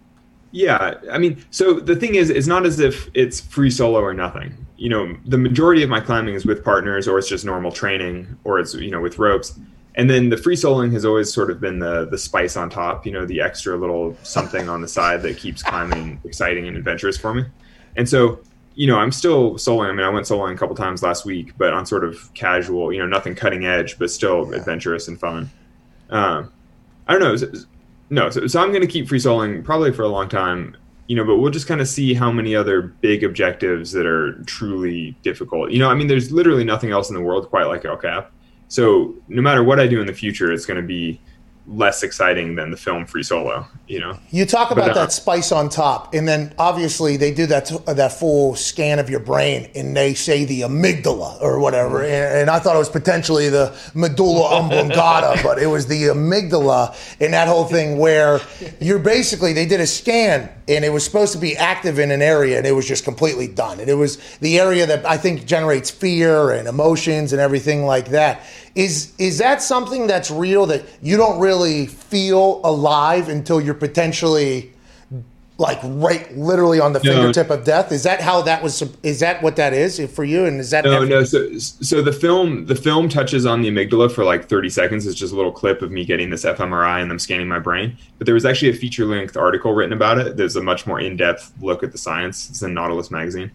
Yeah. I mean, so the thing is, it's not as if it's free solo or nothing. The majority of my climbing is with partners, or it's just normal training, or it's, with ropes. And then the free soloing has always sort of been the spice on top, the extra little something on the side that keeps climbing exciting and adventurous for me. And so, I'm still soloing. I mean, I went soloing a couple times last week, but on sort of casual, nothing cutting edge, but still adventurous and fun. I don't know. No, so I'm going to keep free soloing probably for a long time, but we'll just kind of see how many other big objectives that are truly difficult. I mean, there's literally nothing else in the world quite like El Cap. So no matter what I do in the future, it's going to be less exciting than the film Free Solo, You talk about that spice on top, and then obviously they do that full scan of your brain, and they say the amygdala or whatever, and I thought it was potentially the medulla oblongata, but it was the amygdala, and that whole thing where they did a scan, and it was supposed to be active in an area, and it was just completely done, and it was the area that I think generates fear and emotions and everything like that. Is that something that's real, that you don't really feel alive until you're potentially like right literally on the fingertip of death? Is that how that was? Is that what that is for you? And is that no? So the film touches on the amygdala for like 30 seconds. It's just a little clip of me getting this fMRI and them scanning my brain. But there was actually a feature-length article written about it. There's a much more in-depth look at the science. It's in Nautilus magazine,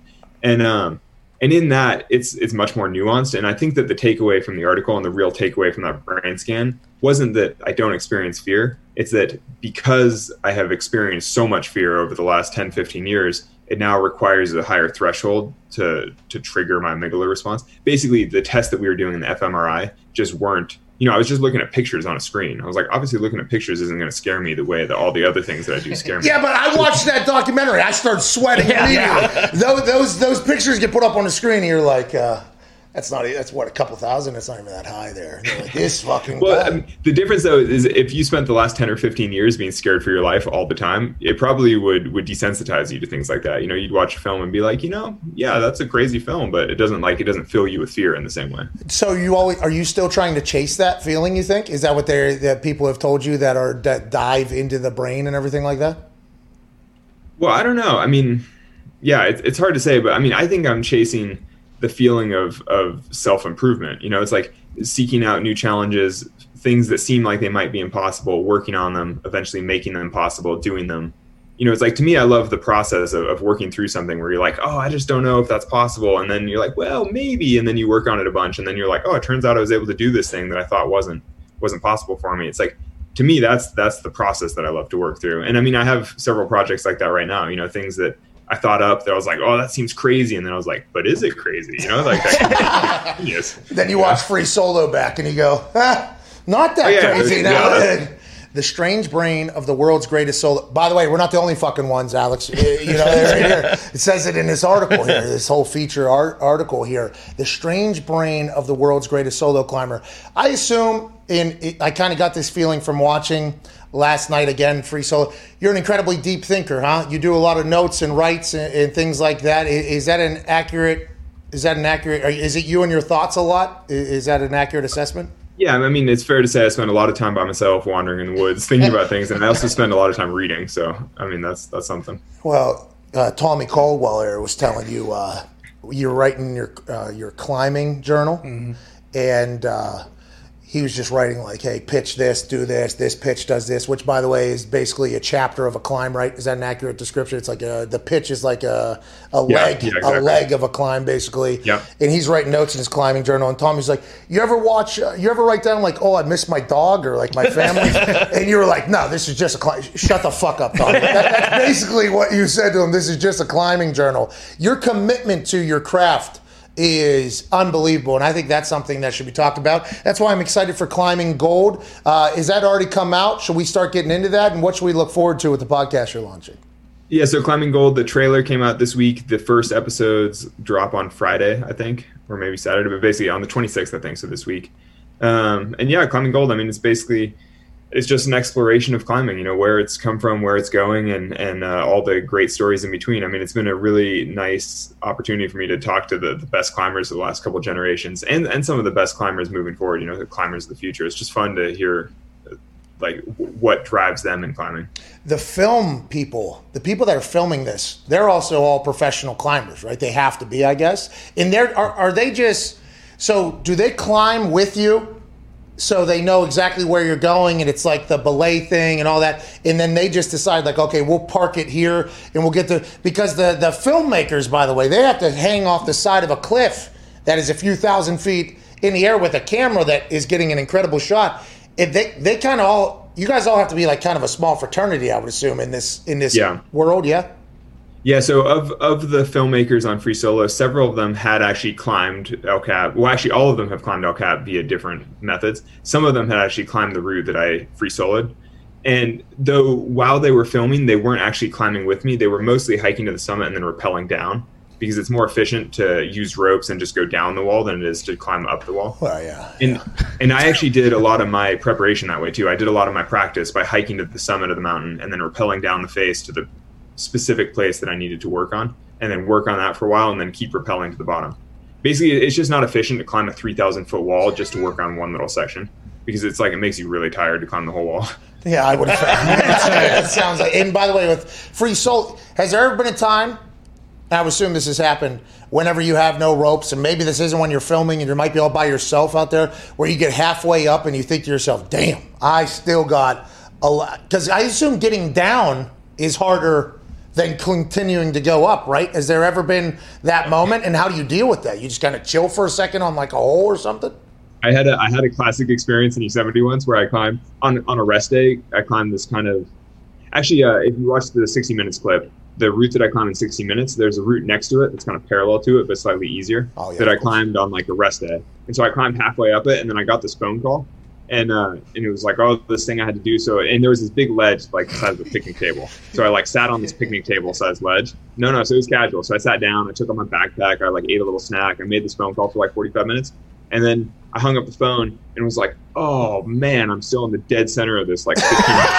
and in that, it's much more nuanced. And I think that the takeaway from the article and the real takeaway from that brain scan wasn't that I don't experience fear. It's that because I have experienced so much fear over the last 10, 15 years, it now requires a higher threshold to trigger my amygdala response. Basically, the tests that we were doing in the fMRI just weren't, I was just looking at pictures on a screen. I was like, obviously looking at pictures isn't going to scare me the way that all the other things that I do scare me. Yeah, but I watched that documentary. I started sweating immediately. Those pictures get put up on the screen and you're like, that's what, a couple thousand? It's not even that high there. They're like, this fucking guy. I mean, the difference, though, is if you spent the last 10 or 15 years being scared for your life all the time, it probably would desensitize you to things like that. You know, you'd watch a film and be like, yeah, that's a crazy film, but it doesn't fill you with fear in the same way. So are you still trying to chase that feeling, you think? Is that what that people have told you that dive into the brain and everything like that? Well, I don't know. I mean, yeah, it's hard to say, but I mean, I think I'm chasing the feeling of self-improvement. It's like seeking out new challenges, things that seem like they might be impossible, working on them, eventually making them possible, doing them. It's like, to me, I love the process of working through something where you're like, oh, I just don't know if that's possible. And then you're like, well, maybe. And then you work on it a bunch. And then you're like, oh, it turns out I was able to do this thing that I thought wasn't possible for me. It's like, to me, that's the process that I love to work through. And I mean, I have several projects like that right now, things that I thought up that I was like, oh, that seems crazy. And then I was like, but is it crazy? Like that could be genius. Then you watch Free Solo back and you go, not that crazy now. Yeah. The Strange Brain of the World's Greatest Solo. By the way, we're not the only fucking ones, Alex. Right here. It says it in this article here, this whole feature article here. The Strange Brain of the World's Greatest Solo Climber. I assume, I kind of got this feeling from watching last night again, Free Solo. You're an incredibly deep thinker, huh? You do a lot of notes and writes and things like that. Is that an accurate? Is it you and your thoughts a lot? Is that an accurate assessment? Yeah, I mean, it's fair to say I spend a lot of time by myself wandering in the woods thinking about things, and I also spend a lot of time reading. So, I mean, that's something. Well, Tommy Caldwell here was telling you you're writing your climbing journal, and he was just writing like, hey, pitch this, do this pitch does this, which, by the way, is basically a chapter of a climb, right? Is that an accurate description? It's like the pitch is like a leg, exactly. a leg of a climb, basically. Yeah. And he's writing notes in his climbing journal. And Tommy's like, you ever write down like, oh, I miss my dog or like my family? And you were like, no, this is just a climb. Shut the fuck up, Tommy. That's basically what you said to him. This is just a climbing journal. Your commitment to your craft is unbelievable, and I think that's something that should be talked about. That's why I'm excited for Climbing Gold. Is that already come out? Should we start getting into that? And what should we look forward to with the podcast you're launching? Yeah, so Climbing Gold, the trailer came out this week. The first episodes drop on Friday, I think, or maybe Saturday, but basically on the 26th, I think, so this week. And yeah, Climbing Gold, I mean, it's just an exploration of climbing, you know, where it's come from, where it's going, and all the great stories in between. I mean, it's been a really nice opportunity for me to talk to the best climbers of the last couple of generations and some of the best climbers moving forward, you know, the climbers of the future. It's just fun to hear like what drives them in climbing. The film people, the people that are filming this, they're also all professional climbers, right? They have to be, I guess. And are they just, so do they climb with you? So they know exactly where you're going, and it's like the belay thing and all that. And then they just decide, like, okay, we'll park it here, and we'll get because the filmmakers, by the way, they have to hang off the side of a cliff that is a few thousand feet in the air with a camera that is getting an incredible shot. If they kind of all, you guys all have to be like kind of a small fraternity, I would assume, in this world, yeah? Yeah, so of the filmmakers on Free Solo, several of them had actually climbed El Cap. Well, actually, all of them have climbed El Cap via different methods. Some of them had actually climbed the route that I free soloed. And though while they were filming, they weren't actually climbing with me. They were mostly hiking to the summit and then rappelling down because it's more efficient to use ropes and just go down the wall than it is to climb up the wall. Well, yeah. And I actually did a lot of my preparation that way, too. I did a lot of my practice by hiking to the summit of the mountain and then rappelling down the face to the specific place that I needed to work on, and then work on that for a while and then keep rappelling to the bottom. Basically, it's just not efficient to climb a 3,000 foot wall just to work on one little section because it's like it makes you really tired to climb the whole wall. Yeah, I would have that sounds like. And by the way, with Free Solo, has there ever been a time, and I would assume this has happened, whenever you have no ropes, and maybe this isn't when you're filming and you might be all by yourself out there, where you get halfway up and you think to yourself, damn, I still got a lot. Because I assume getting down is harder than continuing to go up, right? Has there ever been that moment, and how do you deal with that? You just kind of chill for a second on like a hole or something? I had a classic experience in Yosemite once where I climbed on a rest day. I climbed this kind of, actually, if you watch the 60 Minutes clip, the route that I climbed in 60 Minutes, there's a route next to it that's kind of parallel to it, but slightly easier, that I climbed on like a rest day. And so I climbed halfway up it, and then I got this phone call. And it was like, oh, this thing I had to do. So, and there was this big ledge, like the size of a picnic table. So I like sat on this picnic table size ledge. No, so it was casual. So I sat down, I took out my backpack, I like ate a little snack. I made this phone call for like 45 minutes. And then I hung up the phone and was like, oh man, I'm still in the dead center of this like 15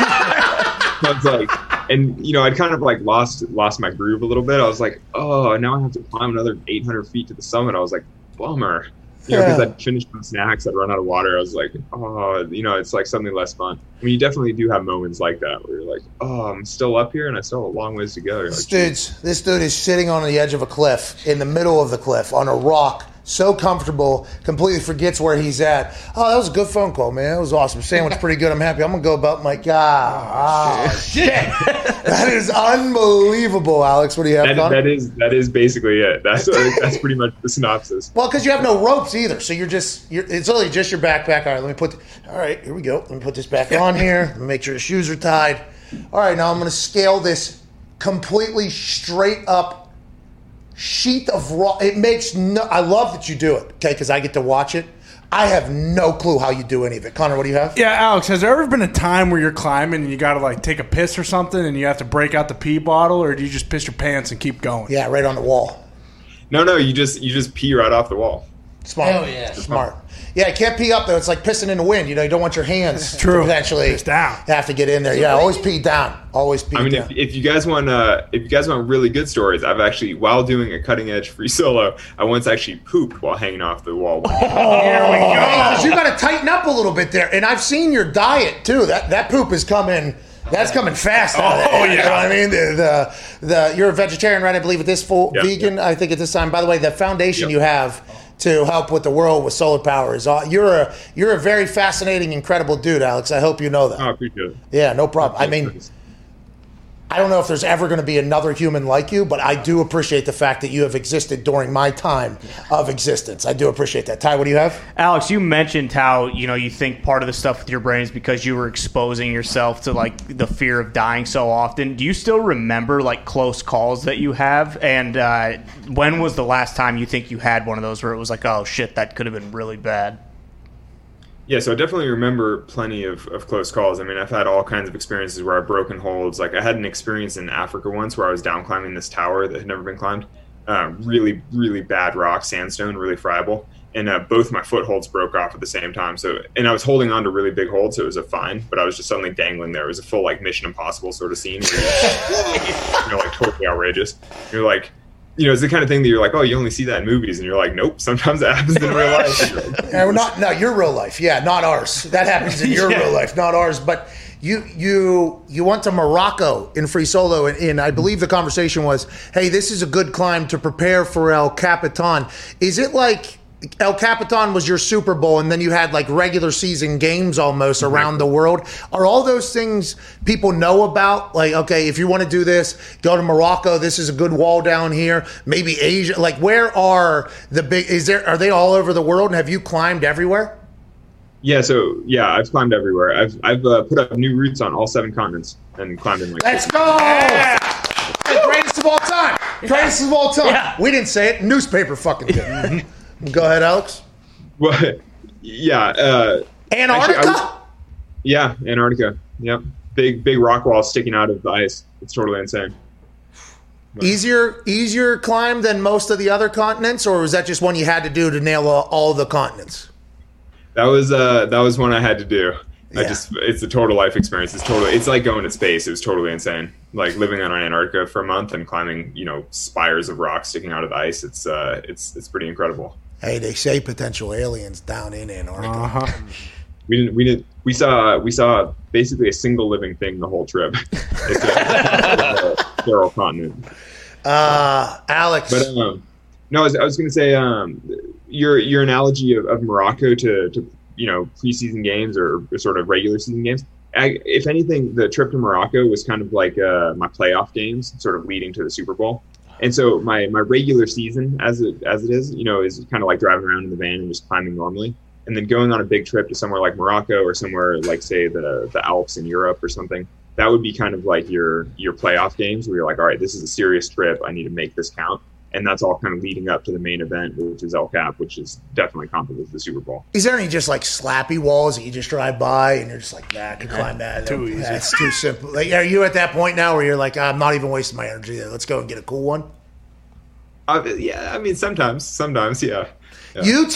I was like, and you know, I'd kind of like lost my groove a little bit. I was like, oh, now I have to climb another 800 feet to the summit. I was like, bummer. You know, because I'd finished my snacks, I'd run out of water. I was like, oh, you know, it's like something less fun. I mean, you definitely do have moments like that where you're like, oh, I'm still up here and I still have a long ways to go. You're like, this dude is sitting on the edge of a cliff, in the middle of the cliff, on a rock, so comfortable, completely forgets where he's at. Oh, that was a good phone call, man. That was awesome. Sandwich pretty good. I'm happy. I'm going to go about my God. Oh, shit. That is unbelievable, Alex. What do you have, Connor? That is basically it. That's pretty much the synopsis. Well, because you have no ropes either. So it's literally just your backpack. All right, here we go. Let me put this back on here. Let me make sure the shoes are tied. All right, now I'm going to scale this completely straight up sheet of rock. It makes I love that you do it, okay, because I get to watch it. I have no clue how you do any of it. Connor, what do you have? Yeah, Alex, has there ever been a time where you're climbing and you got to like take a piss or something and you have to break out the pee bottle, or do you just piss your pants and keep going? Yeah, right on the wall. No, you just pee right off the wall. Smart. Hell yeah. Smart. Yeah, you can't pee up though. It's like pissing in the wind. You know, you don't want your hands to potentially have to get in there. Yeah, always pee down. Always pee down. I mean, if you guys want really good stories, I've actually, while doing a cutting edge free solo, I once actually pooped while hanging off the wall. Oh, here we go. You got to tighten up a little bit there. And I've seen your diet too. That poop is coming. That's coming fast. Oh, yeah. You know what I mean? You're a vegetarian, right? I believe at this vegan. I think at this time. By the way, the foundation you have to help with the world with solar power. You're a very fascinating, incredible dude, Alex. I hope you know that. I appreciate it. Yeah, no problem. I mean, I don't know if there's ever going to be another human like you, but I do appreciate the fact that you have existed during my time of existence. I do appreciate that. Ty, what do you have? Alex, you mentioned how, you think part of the stuff with your brain is because you were exposing yourself to, like, the fear of dying so often. Do you still remember, like, close calls that you have? And when was the last time you think you had one of those where it was like, oh, shit, that could have been really bad? Yeah, so I definitely remember plenty of close calls. I mean, I've had all kinds of experiences where I've broken holds. Like, I had an experience in Africa once where I was down climbing this tower that had never been climbed. Really, really bad rock, sandstone, really friable. And both my footholds broke off at the same time. And I was holding on to really big holds, so it was a fine, but I was just suddenly dangling there. It was a full, like, Mission Impossible sort of scene where like, totally outrageous. You're like... it's the kind of thing that you're like, oh, you only see that in movies, and you're like, nope, sometimes that happens in real life. No, your real life. Yeah, not ours. That happens in your real life, not ours. But you went to Morocco in free solo, and I believe the conversation was, hey, this is a good climb to prepare for El Capitan. Is it like El Capitan was your Super Bowl, and then you had like regular season games almost around the world? Are all those things people know about? Like, okay, if you want to do this, go to Morocco. This is a good wall down here. Maybe Asia. Like, where are the big? Are they all over the world? And have you climbed everywhere? Yeah, I've climbed everywhere. I've put up new routes on all 7 continents and climbed in like. Let's go! Yeah. Greatest of all time. Greatest of all time. Yeah. We didn't say it. Newspaper fucking did. Go ahead, Alex. Well, yeah. Antarctica? Antarctica. Yep. Big rock wall sticking out of the ice. It's totally insane. Easier climb than most of the other continents, or was that just one you had to do to nail all the continents? That was one I had to do. Yeah. It's a total life experience. It's like going to space. It was totally insane. Like living on Antarctica for a month and climbing, spires of rock sticking out of the ice. It's pretty incredible. Hey, they say potential aliens down in Antarctica. Uh-huh. We saw basically a single living thing the whole trip. It's a sterile continent. Alex. But no, I was going to say your analogy of Morocco to preseason games or sort of regular season games. If anything, the trip to Morocco was kind of like my playoff games, sort of leading to the Super Bowl. And so my regular season, as it is, is kind of like driving around in the van and just climbing normally. And then going on a big trip to somewhere like Morocco or somewhere like, say, the Alps in Europe or something, that would be kind of like your playoff games where you're like, all right, this is a serious trip. I need to make this count. And that's all kind of leading up to the main event, which is El Cap, which is definitely comparable to the Super Bowl. Is there any just like slappy walls that you just drive by and you're just like, nah, I can climb that. Too easy. That's too simple. Like, are you at that point now where you're like, I'm not even wasting my energy there. Let's go and get a cool one? Yeah, I mean, sometimes, yeah. You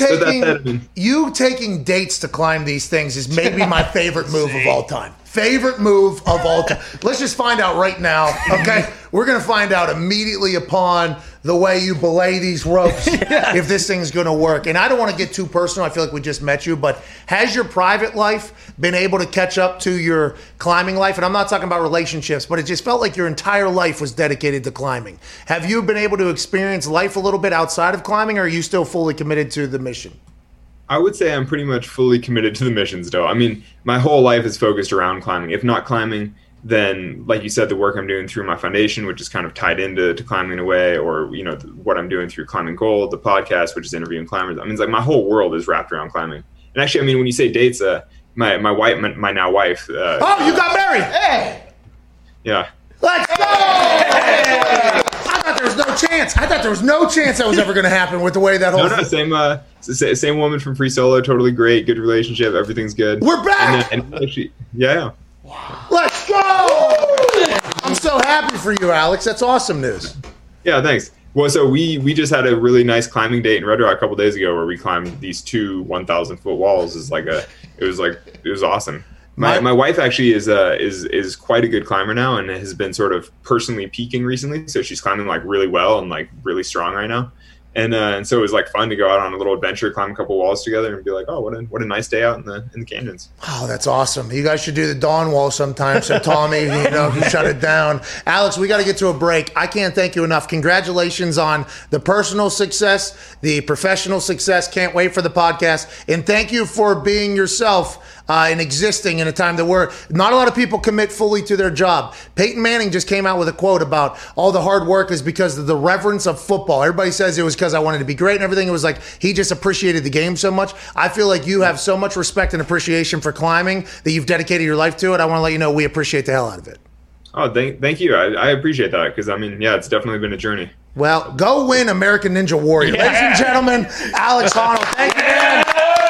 taking dates to climb these things is maybe my favorite move of all time. Favorite move of all time. Let's just find out right now, okay? We're going to find out immediately upon the way you belay these ropes if this thing's going to work. And I don't want to get too personal. I feel like we just met you. But has your private life been able to catch up to your climbing life? And I'm not talking about relationships, but it just felt like your entire life was dedicated to climbing. Have you been able to experience life a little bit outside of climbing, or are you still fully committed to the mission? I would say I'm pretty much fully committed to the mission still. I mean, my whole life is focused around climbing. If not climbing, then, like you said, the work I'm doing through my foundation, which is kind of tied into climbing in a way, or, what I'm doing through Climbing Gold, the podcast, which is interviewing climbers. I mean, it's like my whole world is wrapped around climbing. And actually, I mean, when you say dates, my now wife. Oh, you got married! Hey! Yeah. Let's go! Hey! I thought there was no chance that was ever going to happen with the way that whole same woman from Free Solo, totally great, good relationship, everything's good. We're back! And actually, yeah. Wow. Let's go! I'm so happy for you, Alex. That's awesome news. Yeah, thanks. Well, so we just had a really nice climbing date in Red Rock a couple days ago where we climbed these 2 1,000-foot walls. It was awesome. My wife actually is quite a good climber now and has been sort of personally peaking recently. So she's climbing like really well and like really strong right now. And so it was like fun to go out on a little adventure, climb a couple walls together, and be like, oh, what a nice day out in the canyons. Oh, that's awesome. You guys should do the Dawn Wall sometime. So Tommy, you shut it down. Alex, we got to get to a break. I can't thank you enough. Congratulations on the personal success, the professional success. Can't wait for the podcast. And thank you for being yourself and existing in a time that where not a lot of people commit fully to their job. Peyton Manning just came out with a quote about all the hard work is because of the reverence of football. Everybody says it was because I wanted to be great and everything. It was like he just appreciated the game so much. I feel like you have so much respect and appreciation for climbing that you've dedicated your life to it. I want to let you know we appreciate the hell out of it. Oh, thank you. I appreciate that because, it's definitely been a journey. Well, go win American Ninja Warrior. Yeah. Ladies and gentlemen, Alex Honnold. Thank you, man.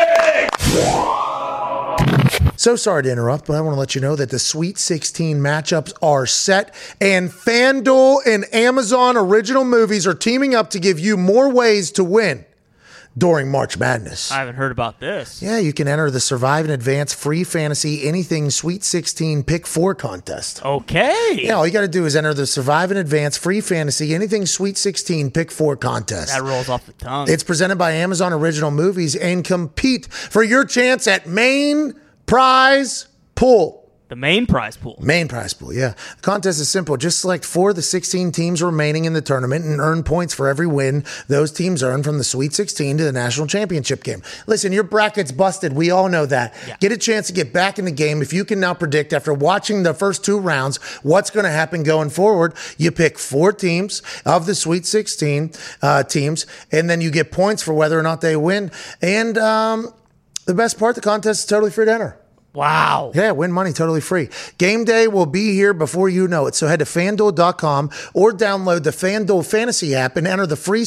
So sorry to interrupt, but I want to let you know that the Sweet 16 matchups are set, and FanDuel and Amazon Original Movies are teaming up to give you more ways to win during March Madness. I haven't heard about this. Yeah, you can enter the Survive and Advance Free Fantasy Anything Sweet 16 Pick 4 contest. Okay. Yeah, all you got to do is enter the Survive and Advance Free Fantasy Anything Sweet 16 Pick 4 contest. That rolls off the tongue. It's presented by Amazon Original Movies and compete for your chance at main prize pool. The main prize pool. Main prize pool, yeah. The contest is simple. Just select 4 of the 16 teams remaining in the tournament and earn points for every win those teams earn from the Sweet 16 to the national championship game. Listen, your bracket's busted. We all know that. Yeah. Get a chance to get back in the game. If you can now predict after watching the first 2 rounds what's going to happen going forward, you pick 4 teams of the Sweet 16 teams, and then you get points for whether or not they win. And the best part, the contest is totally free to enter. Wow. Yeah, win money totally free. Game day will be here before you know it. So head to FanDuel.com or download the FanDuel Fantasy app and enter the free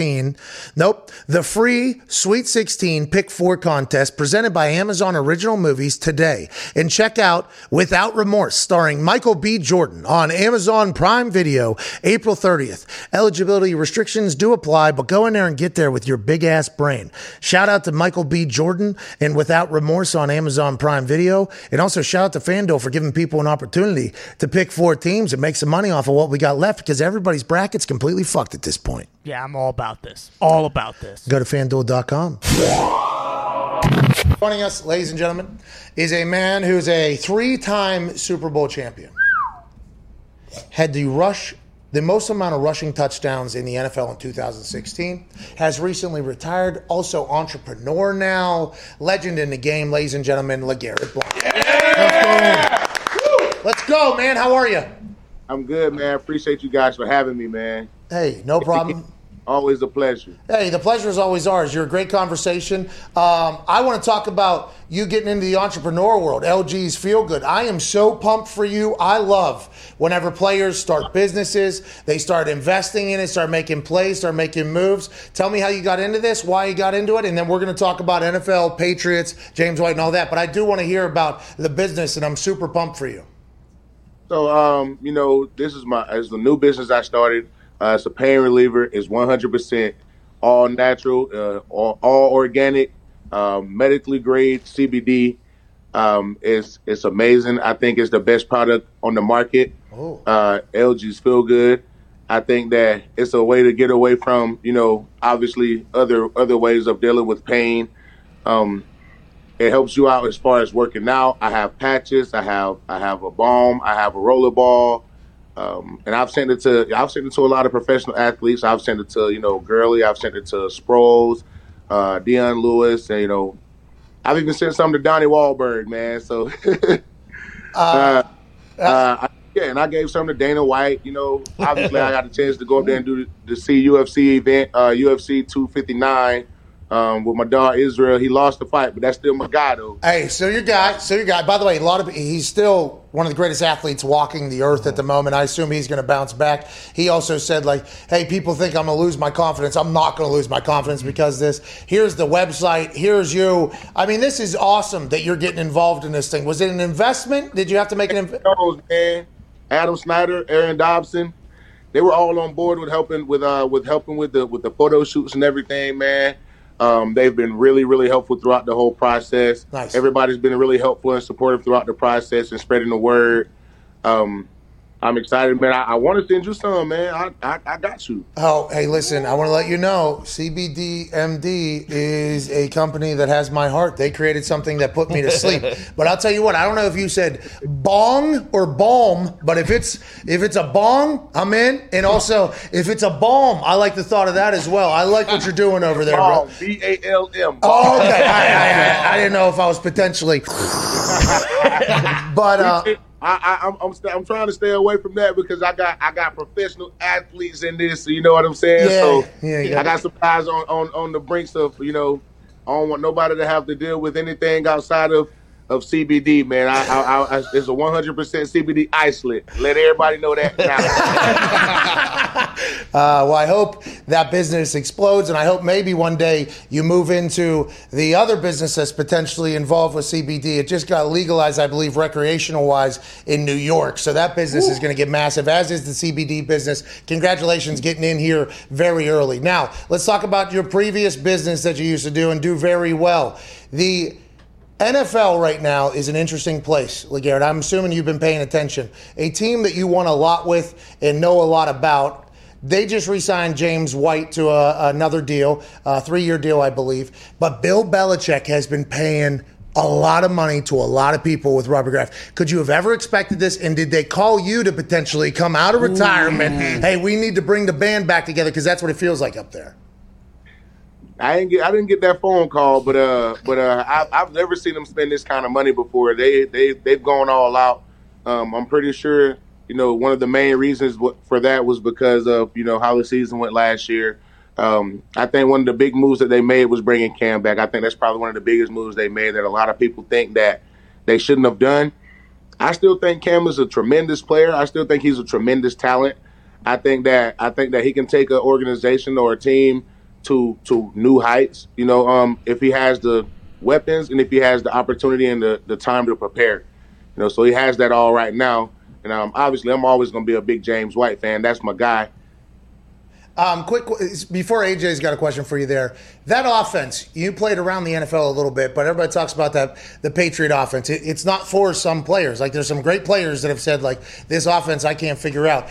Sweet 16 Pick 4 contest presented by Amazon Original Movies today. And check out Without Remorse, starring Michael B. Jordan on Amazon Prime Video, April 30th. Eligibility restrictions do apply, but go in there and get there with your big-ass brain. Shout out to Michael B. Jordan and Without Remorse on Amazon Prime Video. And also shout out to FanDuel for giving people an opportunity to pick 4 teams and make some money off of what we got left because everybody's bracket's completely fucked at this point. Yeah, I'm all about this. All about this. Go to FanDuel.com. Joining us, ladies and gentlemen, is a man who's a 3-time Super Bowl champion. Had the most amount of rushing touchdowns in the NFL in 2016, has recently retired, also entrepreneur now, legend in the game, ladies and gentlemen, LeGarrette Blount. Yeah! Let's go, man. How are you? I'm good, man. Appreciate you guys for having me, man. Hey, no problem. Always a pleasure. Hey, the pleasure is always ours. You're a great conversation. I want to talk about you getting into the entrepreneur world, LG's Feel Good. I am so pumped for you. I love whenever players start businesses, they start investing in it, start making plays, start making moves. Tell me how you got into this, why you got into it, and then we're going to talk about NFL, Patriots, James White, and all that. But I do want to hear about the business, and I'm super pumped for you. So, this is the new business I started. It's a pain reliever. It's 100% all natural, all organic, medically grade CBD. It's amazing. I think it's the best product on the market. LG's Feel Good. I think that it's a way to get away from, obviously other ways of dealing with pain. It helps you out as far as working out. I have patches. I have a balm. I have a roller ball. And I've sent it to a lot of professional athletes. I've sent it to, Gurley. I've sent it to Sproles, Deion Lewis, and, I've even sent some to Donnie Wahlberg, man. So, and I gave some to Dana White. Obviously I got a chance to go up there and do the UFC event, UFC 259. With my dog Israel. He lost the fight, but that's still my guy, though. Hey, so your guy. By the way, he's still one of the greatest athletes walking the earth at the moment. I assume he's going to bounce back. He also said, hey, people think I'm going to lose my confidence. I'm not going to lose my confidence because of this. Here's the website. Here's you. I mean, this is awesome that you're getting involved in this thing. Was it an investment? Did you have to make an investment? Man, Adam Snyder, Aaron Dobson, they were all on board with helping with the photo shoots and everything, man. They've been really, really helpful throughout the whole process. Nice. Everybody's been really helpful and supportive throughout the process and spreading the word. I'm excited, man. I want to send you some, man. I got you. Oh, hey, listen, I want to let you know, CBDMD is a company that has my heart. They created something that put me to sleep. But I'll tell you what, I don't know if you said bong or balm, but if it's a bong, I'm in. And also, if it's a balm, I like the thought of that as well. I like what you're doing over there, bro. BALM. Oh, okay. I didn't know if I was potentially. But I'm trying to stay away from that because I got professional athletes in this. You know what I'm saying? Yeah. I got some guys on the brinks of, I don't want nobody to have to deal with anything outside of CBD, man. It's a 100% CBD isolate. Let everybody know that now. Well, I hope that business explodes, and I hope maybe one day you move into the other business that's potentially involved with CBD. It just got legalized, I believe, recreational-wise in New York. So that business is going to get massive, as is the CBD business. Congratulations getting in here very early. Now, let's talk about your previous business that you used to do and do very well. The NFL right now is an interesting place, LeGarrette. I'm assuming you've been paying attention. A team that you won a lot with and know a lot about. They just re-signed James White to another deal, a 3-year deal, I believe. But Bill Belichick has been paying a lot of money to a lot of people with Robert Kraft. Could you have ever expected this? And did they call you to potentially come out of retirement? Hey, we need to bring the band back together because that's what it feels like up there. I didn't get that phone call, but I've never seen them spend this kind of money before. They've gone all out. I'm pretty sure one of the main reasons for that was because of how the season went last year. I think one of the big moves that they made was bringing Cam back. I think that's probably one of the biggest moves they made that a lot of people think that they shouldn't have done. I still think Cam is a tremendous player. I still think he's a tremendous talent. I think that he can take an organization or a team to new heights, if he has the weapons and if he has the opportunity and the time to prepare. So he has that all right now. And obviously I'm always going to be a big James White fan. That's my guy. Quick, before AJ's got a question for you there. That offense, you played around the NFL a little bit, but everybody talks about the Patriot offense. It's not for some players. Like, there's some great players that have said, like, this offense I can't figure out.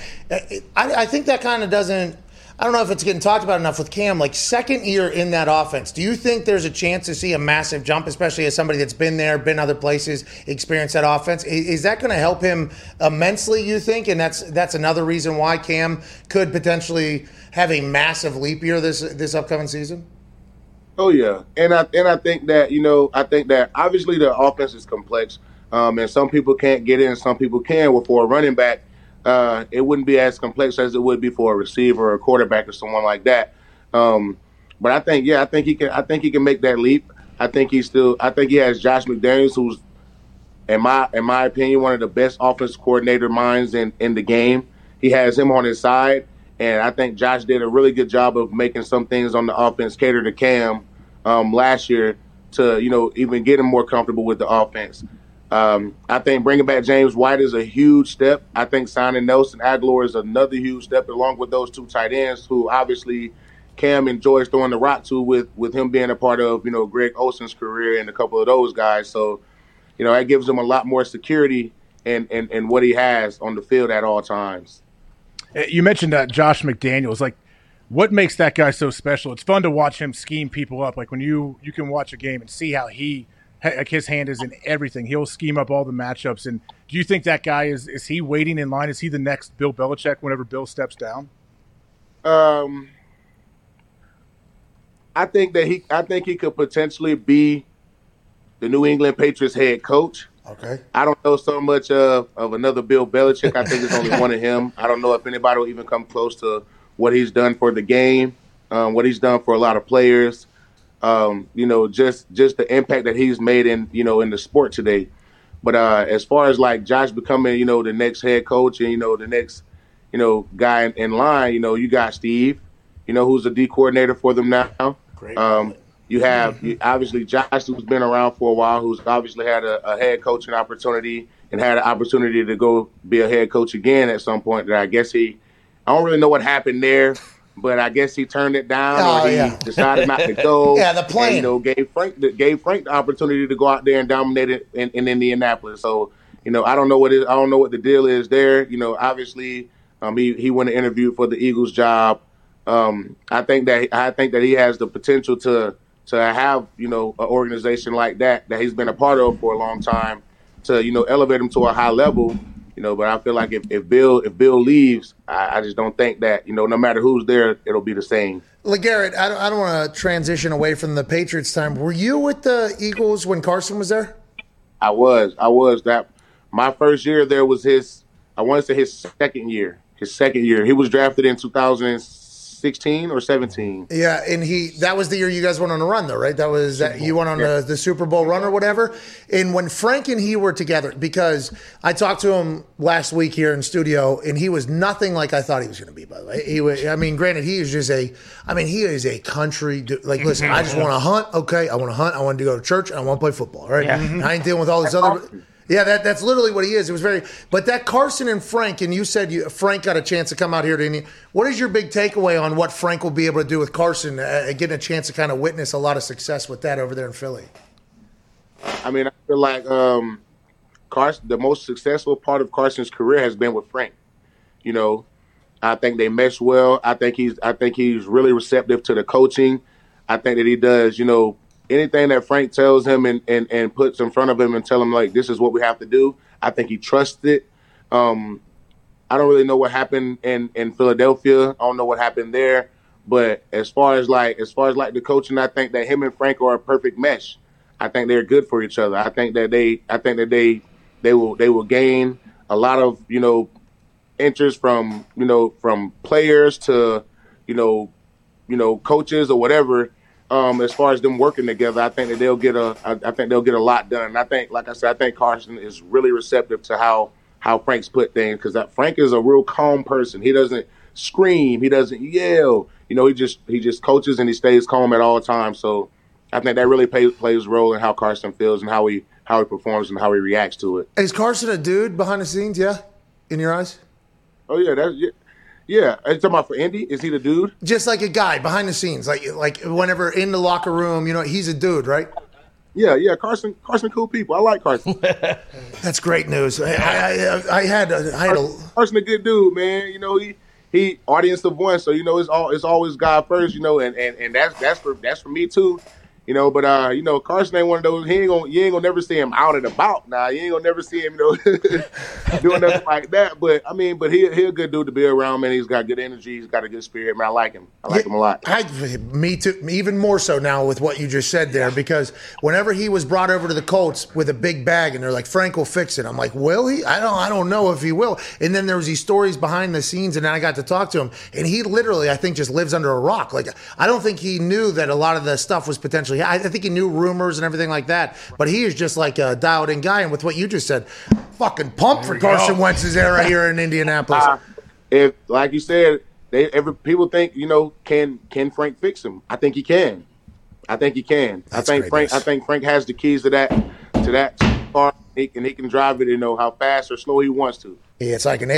I think that kind of doesn't – I don't know if it's getting talked about enough with Cam. Like, second year in that offense, do you think there's a chance to see a massive jump, especially as somebody that's been there, been other places, experienced that offense? Is that going to help him immensely, you think? And that's another reason why Cam could potentially have a massive leap year this upcoming season? Oh, yeah. And I think that, obviously the offense is complex, and some people can't get in, some people can. Well, for a running back, it wouldn't be as complex as it would be for a receiver or a quarterback or someone like that. But I think he can make that leap. I think he has Josh McDaniels, who's in my opinion one of the best offense coordinator minds in the game. He has him on his side, and I think Josh did a really good job of making some things on the offense cater to Cam last year to even get him more comfortable with the offense. I think bringing back James White is a huge step. I think signing Nelson Aguilar is another huge step, along with those two tight ends who obviously Cam enjoys throwing the rock to with him being a part of, Greg Olsen's career and a couple of those guys. So, that gives him a lot more security and what he has on the field at all times. You mentioned Josh McDaniels. Like, what makes that guy so special? It's fun to watch him scheme people up. Like, when you can watch a game and see how his hand is in everything. He'll scheme up all the matchups. And do you think that guy is he waiting in line? Is he the next Bill Belichick whenever Bill steps down? I think he could potentially be the New England Patriots head coach. Okay. I don't know so much of another Bill Belichick. I think it's only one of him. I don't know if anybody will even come close to what he's done for the game, what he's done for a lot of players. Just the impact that he's made in the sport today. But as far as like Josh becoming, the next head coach and, the next, guy in line, you got Steve, who's the D coordinator for them now. Great. You have obviously Josh, who's been around for a while, who's obviously had a head coaching opportunity and had an opportunity to go be a head coach again at some point. That I guess I don't really know what happened there. But I guess he turned it down, or he decided not to go. Yeah, the plan. And, gave Frank the opportunity to go out there and dominate it in Indianapolis. So, I don't know what the deal is there. Obviously, he went to interview for the Eagles job. I think that he has the potential to have an organization like that he's been a part of for a long time to elevate him to a high level. But I feel like if Bill leaves, I just don't think that no matter who's there, it'll be the same. LeGarrette, I don't want to transition away from the Patriots time. Were you with the Eagles when Carson was there? I was. That my first year there was his second year. He was drafted in 2016 or 17. Yeah, and that was the year you guys went on a run, though, right? That was you went on the Super Bowl run or whatever. And when Frank and he were together, because I talked to him last week here in studio, and he was nothing like I thought he was going to be. By the way, granted, he is just he is a country dude. Like, listen, I just want to hunt. Okay, I want to hunt. I want to go to church. And I want to play football. Right? Yeah. I ain't dealing with all this other. Yeah, that's literally what he is. It was but that Carson and Frank, and you said Frank got a chance to come out here to India. What is your big takeaway on what Frank will be able to do with Carson, getting a chance to kind of witness a lot of success with that over there in Philly? I feel like Carson, the most successful part of Carson's career has been with Frank. I think they mesh well. I think he's really receptive to the coaching. I think that he does, anything that Frank tells him and puts in front of him and tell him, like, this is what we have to do, I think he trusts it. I don't really know what happened in Philadelphia. I don't know what happened there. But as far as the coaching, I think that him and Frank are a perfect mesh. I think they're good for each other. I think that they will gain a lot of, interest from players to, coaches or whatever. As far as them working together, I think that they'll get a lot done. And I think, like I said, I think Carson is really receptive to how Frank's put things, because Frank is a real calm person. He doesn't scream, he doesn't yell. He just coaches and he stays calm at all times. So I think that really plays a role in how Carson feels and how he performs and how he reacts to it. Is Carson a dude behind the scenes? Yeah, in your eyes? Oh yeah, Yeah, are you talking about for Indy? Is he the dude? Just like a guy behind the scenes, like whenever in the locker room, he's a dude, right? Yeah. Carson, cool people. I like Carson. That's great news. I had Carson a good dude, man. He audience the voice, so it's always God first, and that's for me too. But Carson ain't one of those. You ain't gonna never see him out and about. Nah, you ain't gonna never see him, doing nothing like that. But he a good dude to be around, man. He's got good energy. He's got a good spirit, man. I like him. I like him a lot. Me too. Even more so now with what you just said there, because whenever he was brought over to the Colts with a big bag, and they're like, Frank will fix it. I'm like, will he? I don't know if he will. And then there was these stories behind the scenes, and then I got to talk to him, and he literally, I think, just lives under a rock. Like, I don't think he knew that a lot of the stuff was potentially. I think he knew rumors and everything like that, but he is just like a dialed-in guy. And with what you just said, fucking pumped for Carson Wentz's era here in Indianapolis. If, like you said, people think, can Frank fix him? I think he can. I think Frank has the keys to that car. He can drive it, how fast or slow he wants to. Yeah, it's like an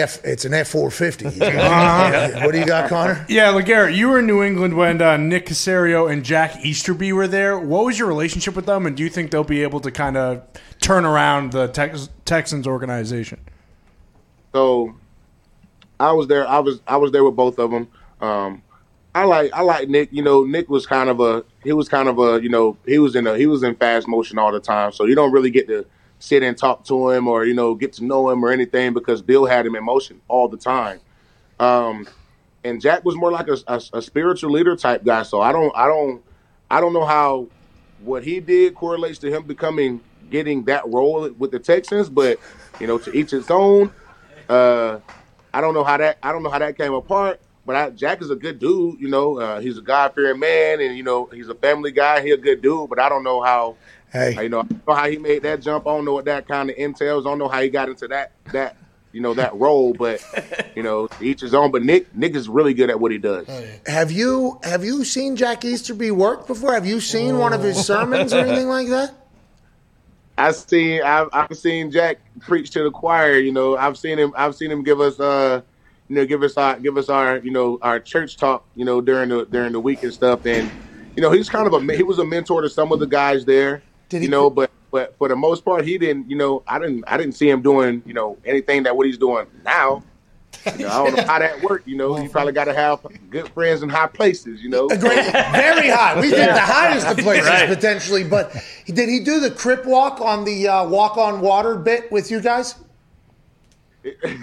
F450. What do you got, Connor? Yeah, LeGarrette, you were in New England when Nick Caserio and Jack Easterby were there. What was your relationship with them, and do you think they'll be able to kind of turn around the Texans organization? So, I was there. I was there with both of them. I like Nick. Nick was kind of a he was in fast motion all the time. So you don't really get to sit and talk to him or get to know him or anything, because Bill had him in motion all the time. And Jack was more like a spiritual leader type guy. So I don't know how what he did correlates to him getting that role with the Texans, but to each its own. I don't know how that came apart. But Jack is a good dude, he's a God-fearing man, and he's a family guy. He's a good dude, but I don't know how. Hey, I don't know how he made that jump. I don't know what that kind of entails. I don't know how he got into that role. But each his own. But Nick is really good at what he does. Have you seen Jack Easterby work before? Have you seen one of his sermons or anything like that? I've seen Jack preach to the choir. I've seen him give us give us our church talk, during the week and stuff. And, he was a mentor to some of the guys there, but But for the most part, he didn't. I didn't see him doing anything that what he's doing now. I don't know how that worked. You probably got to have good friends in high places. Great, very high. We think the highest of places potentially. But did he do the crip walk on the walk on water bit with you guys? You don't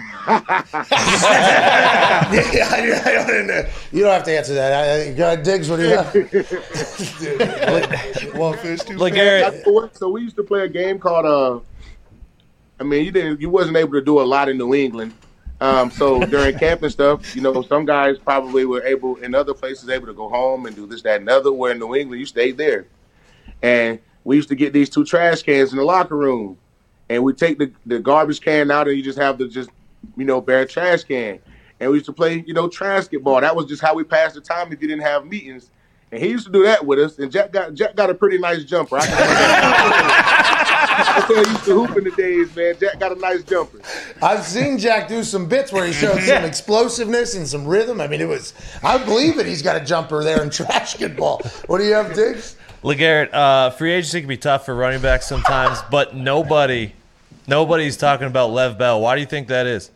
have to answer that. Diggs, what do you have? One fish, two LeGarrette. So we used to play a game called. You wasn't able to do a lot in New England. So during camp and stuff, some guys probably were able in other places able to go home and do this, that, and other. Where in New England, you stayed there, and we used to get these 2 trash cans in the locker room. And we take the garbage can out, and you just have the bare trash can. And we used to play, trash ball. That was just how we passed the time if you didn't have meetings. And he used to do that with us. And Jack got a pretty nice jumper. I tell you, used to hoop in the days, man. Jack got a nice jumper. I've seen Jack do some bits where he showed some explosiveness and some rhythm. I believe it. He's got a jumper there in trash ball. What do you have, Diggs? LeGarrette, free agency can be tough for running backs sometimes, but nobody's talking about Lev Bell. Why do you think that is?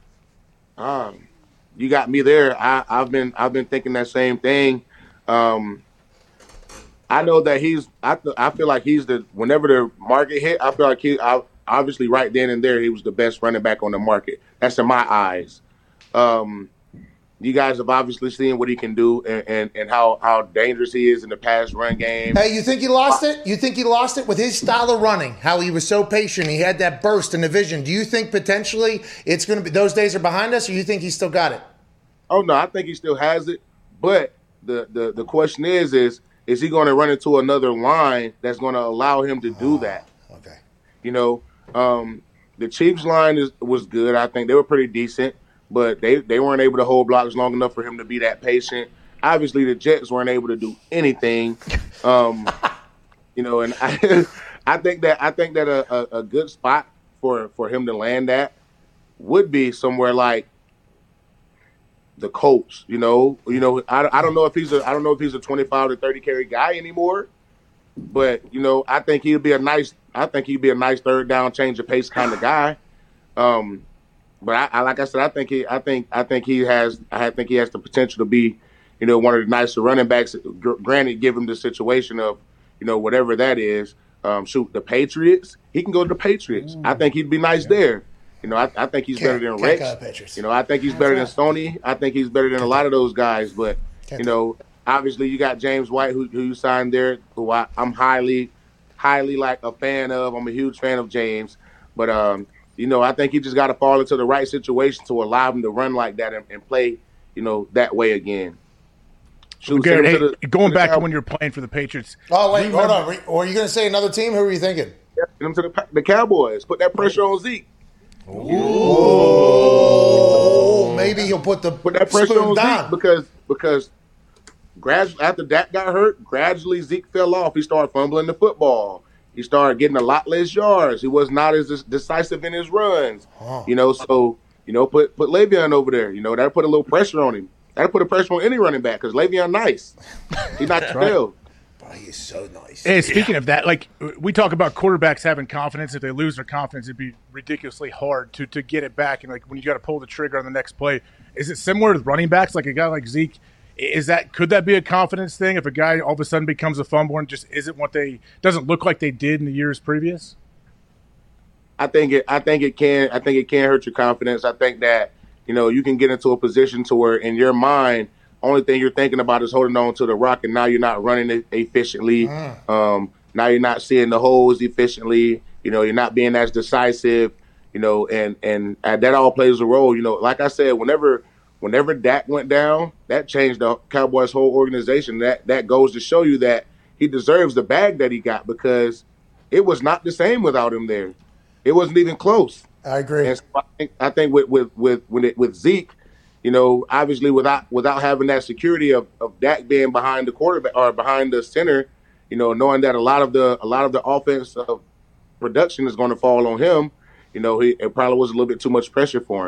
You got me there. I've been thinking that same thing. I know that I feel like he's whenever the market hit, I feel like obviously right then and there he was the best running back on the market. That's in my eyes. You guys have obviously seen what he can do and how dangerous he is in the pass run game. Hey, you think he lost it? You think he lost it with his style of running? How he was so patient, he had that burst in the vision. Do you think potentially it's going to be those days are behind us, or you think he still got it? Oh no, I think he still has it. But the question is he going to run into another line that's going to allow him to do that? Okay. The Chiefs line was good. I think they were pretty decent. But they weren't able to hold blocks long enough for him to be that patient. Obviously, the Jets weren't able to do anything. And I think that a good spot for him to land at would be somewhere like the Colts. I don't know if he's a 25 to 30 carry guy anymore. But I think he'd be a nice third down change of pace kind of guy. But like I said, I think he has the potential to be, one of the nicer running backs. Granted, give him the situation of, whatever that is. The Patriots, he can go to the Patriots. I think he'd be nice there. I think he's better than Rex. I think he's better than Stoney. I think he's better than a lot of those guys. But obviously you got James White who you signed there, who I'm highly like a fan of. I'm a huge fan of James, but I think he just got to fall into the right situation to allow him to run like that and play, that way again. Going back to when you were playing for the Patriots. Oh, wait, hold on. Were you going to say another team? Who were you thinking? Yeah, them to the Cowboys. Put that pressure on Zeke. Ooh. Maybe he'll put that pressure on Zeke because after Dak got hurt, gradually Zeke fell off. He started fumbling the football. He started getting a lot less yards. He was not as decisive in his runs. Put Le'Veon over there. That'll put a little pressure on him. That'll put a pressure on any running back because Le'Veon nice. He's not failed. He is so nice. Hey, speaking of that, like we talk about quarterbacks having confidence. If they lose their confidence, it'd be ridiculously hard to get it back. And like when you got to pull the trigger on the next play, is it similar with running backs? Like a guy like Zeke, could that be a confidence thing if a guy all of a sudden becomes a fumbler and just isn't doesn't look like they did in the years previous? I think it can hurt your confidence. I think that you can get into a position to where in your mind, only thing you're thinking about is holding on to the rock, and now you're not running it efficiently. Now you're not seeing the holes efficiently. You're not being as decisive. And that all plays a role. Like I said, whenever Dak went down, that changed the Cowboys' whole organization. That goes to show you that he deserves the bag that he got because it was not the same without him there. It wasn't even close. I agree. And so I think with Zeke, obviously without having that security of Dak being behind the quarterback or behind the center, knowing that a lot of the offensive production is going to fall on him, it probably was a little bit too much pressure for him.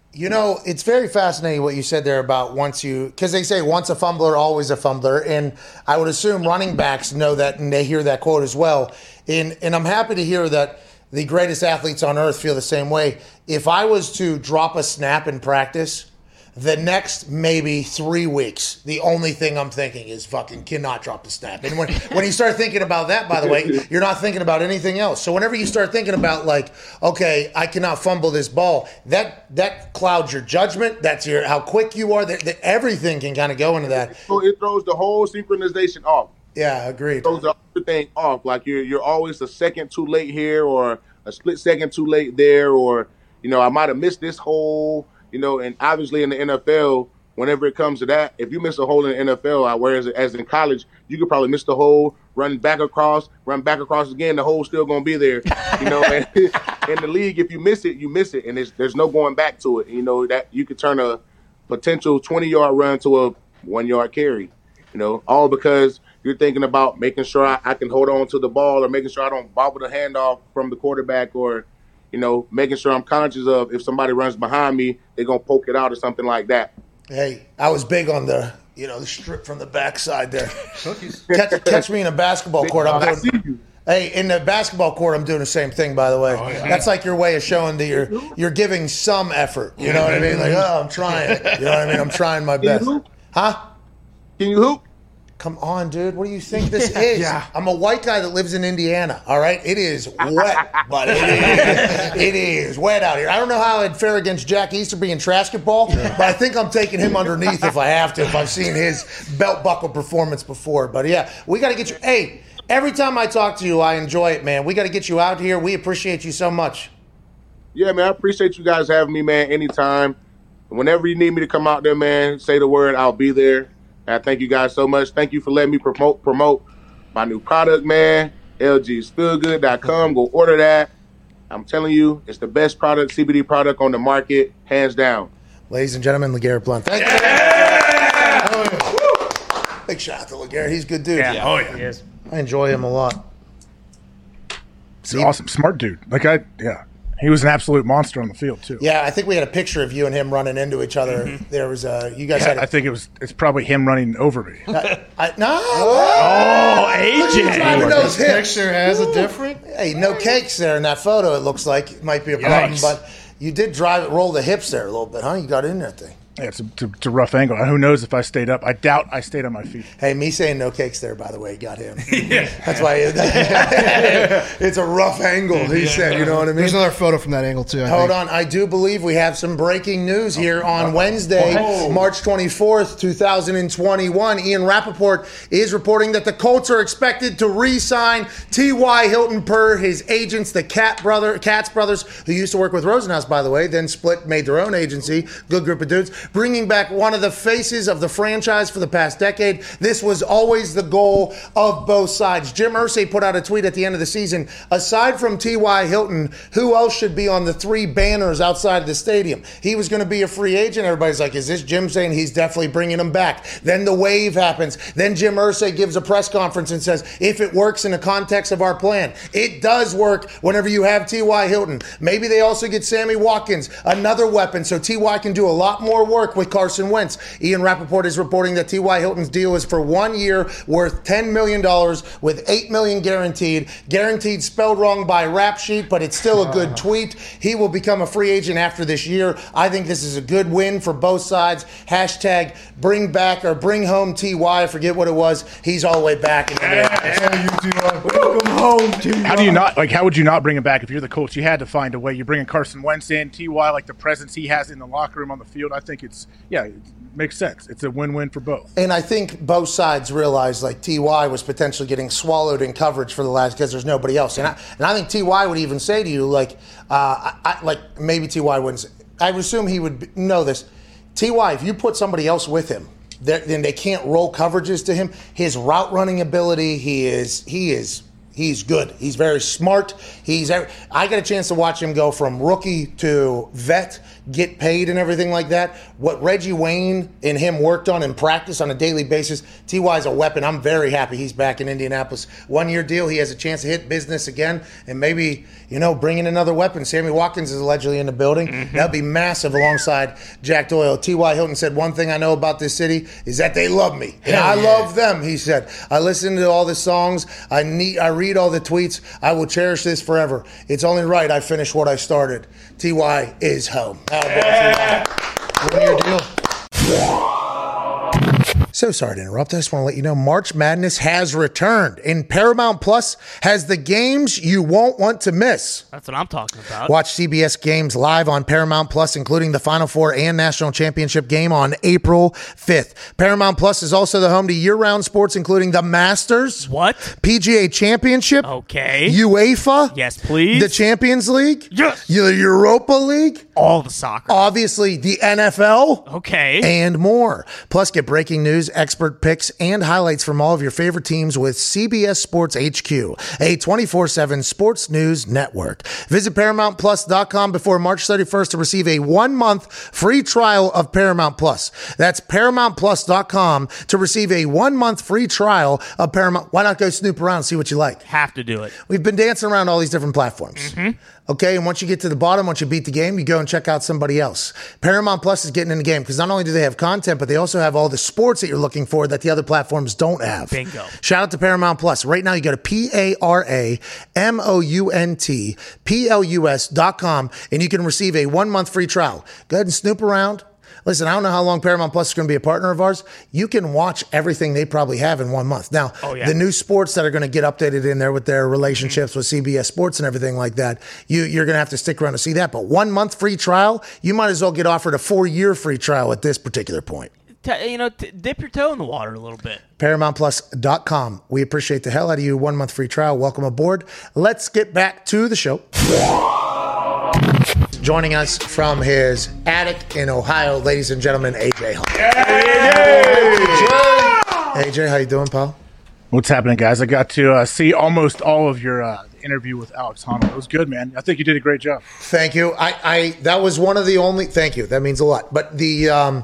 You know, it's very fascinating what you said there about because they say once a fumbler, always a fumbler. And I would assume running backs know that and they hear that quote as well. And I'm happy to hear that the greatest athletes on earth feel the same way. If I was to drop a snap in practice, the next maybe 3 weeks, the only thing I'm thinking is fucking cannot drop the snap. And when you start thinking about that, by the way, you're not thinking about anything else. So whenever you start thinking about like, okay, I cannot fumble this ball, that clouds your judgment. That's how quick you are. Everything can kind of go into that. So it throws the whole synchronization off. Yeah, agreed. It throws the other thing off. Like you're always a second too late here, or a split second too late there, or I might have missed this hole. And obviously in the NFL, whenever it comes to that, if you miss a hole in the NFL, whereas as in college, you could probably miss the hole, run back across again, the hole's still going to be there. And in the league, if you miss it, you miss it, and there's no going back to it. That you could turn a potential 20-yard run to a 1-yard carry. All because you're thinking about making sure I can hold on to the ball, or making sure I don't bobble the handoff from the quarterback, or making sure I'm conscious of if somebody runs behind me, they're going to poke it out or something like that. Hey, I was big on the strip from the backside there. Catch me in a basketball court. Hey, in the basketball court, I'm doing the same thing, by the way. Oh, yeah. That's like your way of showing that you're giving some effort. You know what I mean? Like, I'm trying. You know what I mean? I'm trying my best. Can you hoop? Huh? Can you hoop? Come on, dude. What do you think this is? Yeah. I'm a white guy that lives in Indiana, all right? It is wet, but it is wet out here. I don't know how I'd fare against Jack Easterby in basketball, but I think I'm taking him underneath if I have to, if I've seen his belt buckle performance before. But, yeah, we got to get you. Hey, every time I talk to you, I enjoy it, man. We got to get you out here. We appreciate you so much. Yeah, man, I appreciate you guys having me, man, anytime. Whenever you need me to come out there, man, say the word, I'll be there. I thank you guys so much. Thank you for letting me promote my new product, man. LGsFeelGood.com. Go order that. I'm telling you, it's the best CBD product on the market, hands down. Ladies and gentlemen, LeGarrette Blount. Thank you. Big shout out to LeGarrette. He's a good dude. Yeah. Oh, yeah. He is. I enjoy him a lot. He's an awesome, smart dude. He was an absolute monster on the field too. Yeah, I think we had a picture of you and him running into each other. Mm-hmm. There was you guys had. I think it's probably him running over me. No. AJ. Driving those hips. Picture has a different. Hey, no cakes there in that photo. It looks like it might be a problem, but you did roll the hips there a little bit, huh? You got in that thing. Yeah, it's a rough angle. Who knows if I stayed up? I doubt I stayed on my feet. Hey, me saying no cakes there, by the way, got him. That's why it's a rough angle, he said. You know what I mean? There's another photo from that angle, too. Hold on. I do believe we have some breaking news here on Wednesday, March 24th, 2021. Ian Rappaport is reporting that the Colts are expected to re-sign T.Y. Hilton per his agents, the Katz brothers, who used to work with Rosenhaus, by the way, then split, made their own agency. Good group of dudes. Bringing back one of the faces of the franchise for the past decade. This was always the goal of both sides. Jim Irsay put out a tweet at the end of the season. Aside from T.Y. Hilton, who else should be on the 3 banners outside of the stadium? He was going to be a free agent. Everybody's like, is this Jim saying he's definitely bringing him back? Then the wave happens. Then Jim Irsay gives a press conference and says, if it works in the context of our plan, it does work whenever you have T.Y. Hilton. Maybe they also get Sammy Watkins, another weapon, so T.Y. can do a lot more work with Carson Wentz. Ian Rappaport is reporting that T.Y. Hilton's deal is for 1 year worth $10 million with $8 million guaranteed. Guaranteed spelled wrong by Rap Sheet, but it's still a good tweet. He will become a free agent after this year. I think this is a good win for both sides. Hashtag bring back or bring home T.Y. I forget what it was. He's all the way back. Welcome home, T.Y. How would you not bring him back if you're the coach? You had to find a way. You're bringing Carson Wentz in, T.Y., like the presence he has in the locker room on the field. I think it makes sense. It's a win-win for both. And I think both sides realized like T.Y. was potentially getting swallowed in coverage for the last because there's nobody else. And I think T.Y. would even say to you maybe T.Y. wouldn't. I would assume he would know this. T.Y., if you put somebody else with him, then they can't roll coverages to him. His route running ability, he is He's good. He's very smart. I got a chance to watch him go from rookie to vet, get paid and everything like that. What Reggie Wayne and him worked on in practice on a daily basis, T.Y. is a weapon. I'm very happy he's back in Indianapolis. 1-year deal. He has a chance to hit business again and maybe, bring in another weapon. Sammy Watkins is allegedly in the building. That'd be massive alongside Jack Doyle. T.Y. Hilton said, one thing I know about this city is that they love me. And I love them, he said. I listen to all the songs. I read all the tweets. I will cherish this forever. It's only right I finish what I started. T.Y. is home. One-year deal. So sorry to interrupt. I just want to let you know March Madness has returned, and Paramount Plus has the games you won't want to miss. That's what I'm talking about. Watch CBS games live on Paramount Plus, including the Final Four and National Championship game on April 5th. Paramount Plus is also the home to year-round sports, including the Masters, PGA Championship, UEFA, yes, please, the Champions League, yes, the Europa League, all the soccer, obviously the NFL, and more. Plus, get breaking news, expert picks, and highlights from all of your favorite teams with CBS Sports HQ, a 24/7 sports news network. Visit ParamountPlus.com before March 31st to receive a 1-month free trial of Paramount Plus. That's ParamountPlus.com to receive a 1-month free trial of Paramount. Why not go snoop around and see what you like? Have to do it. We've been dancing around all these different platforms. Okay, and once you get to the bottom, once you beat the game, you go and check out somebody else. Paramount Plus is getting in the game because not only do they have content, but they also have all the sports that you're looking for that the other platforms don't have. Bingo. Shout out to Paramount Plus. Right now, you go to ParamountPlus.com and you can receive a 1-month free trial. Go ahead and snoop around. Listen, I don't know how long Paramount Plus is going to be a partner of ours. You can watch everything they probably have in 1 month. Now, the new sports that are going to get updated in there with their relationships with CBS Sports and everything like that, you're going to have to stick around to see that. But 1 month free trial, you might as well get offered a 4-year free trial at this particular point. Dip your toe in the water a little bit. ParamountPlus.com. We appreciate the hell out of you. 1 month free trial. Welcome aboard. Let's get back to the show. Joining us from his attic in Ohio, ladies and gentlemen, AJ Hawk. AJ, how you doing, pal? What's happening, guys? I got to see almost all of your interview with Alex Honnold. It was good, man. I think you did a great job. Thank you. I that was one of the only. Thank you. That means a lot. But the,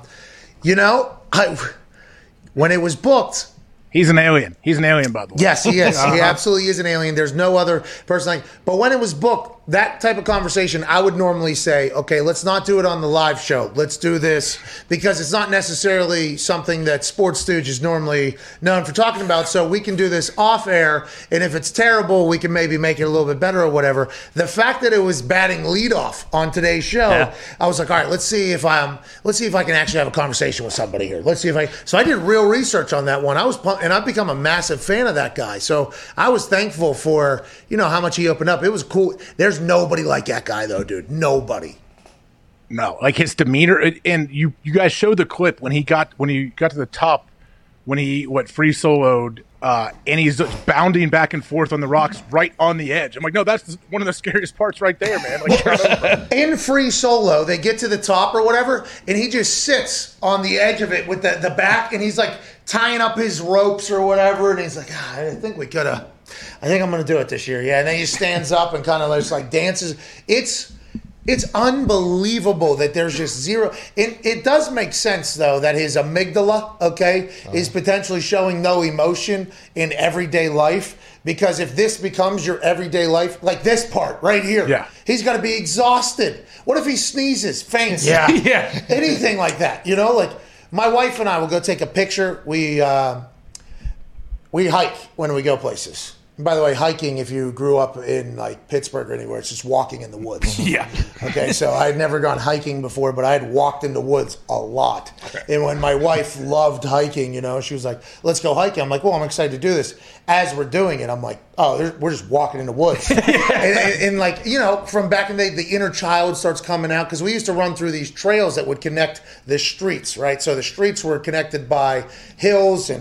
when it was booked. He's an alien. He's an alien, by the way. Yes, he is. He absolutely is an alien. There's no other person like. But when it was booked, that type of conversation, I would normally say, okay, let's not do it on the live show. Let's do this because it's not necessarily something that Sports Stooge is normally known for talking about. So we can do this off air, and if it's terrible, we can maybe make it a little bit better or whatever. The fact that it was batting leadoff on today's show, I was like, all right, let's see if I can actually have a conversation with somebody here. Let's see if I. So I did real research on that one. I was pumped, and I've become a massive fan of that guy. So I was thankful for how much he opened up. It was cool. There's nobody like that guy, though, dude. Nobody. No, like his demeanor, and you guys showed the clip when he got to the top, when he free soloed, and he's just bounding back and forth on the rocks right on the edge. I'm like, no, that's one of the scariest parts right there, man. Like, in free solo, they get to the top or whatever, and he just sits on the edge of it with the back, and he's like tying up his ropes or whatever, and he's like, I think I'm going to do it this year. Yeah. And then he stands up and kind of just like dances. It's unbelievable that there's just zero. It does make sense, though, that his amygdala, is potentially showing no emotion in everyday life. Because if this becomes your everyday life, like this part right here, he's going to be exhausted. What if he sneezes, faints? Yeah. Anything like that. Like my wife and I will go take a picture. We hike when we go places. And by the way, hiking, if you grew up in like Pittsburgh or anywhere, it's just walking in the woods. Okay, so I had never gone hiking before, but I had walked in the woods a lot. Okay. And when my wife loved hiking, she was like, let's go hiking. I'm like, well, I'm excited to do this. As we're doing it, I'm like, we're just walking in the woods. and from back in the day, the inner child starts coming out because we used to run through these trails that would connect the streets, right? So the streets were connected by hills and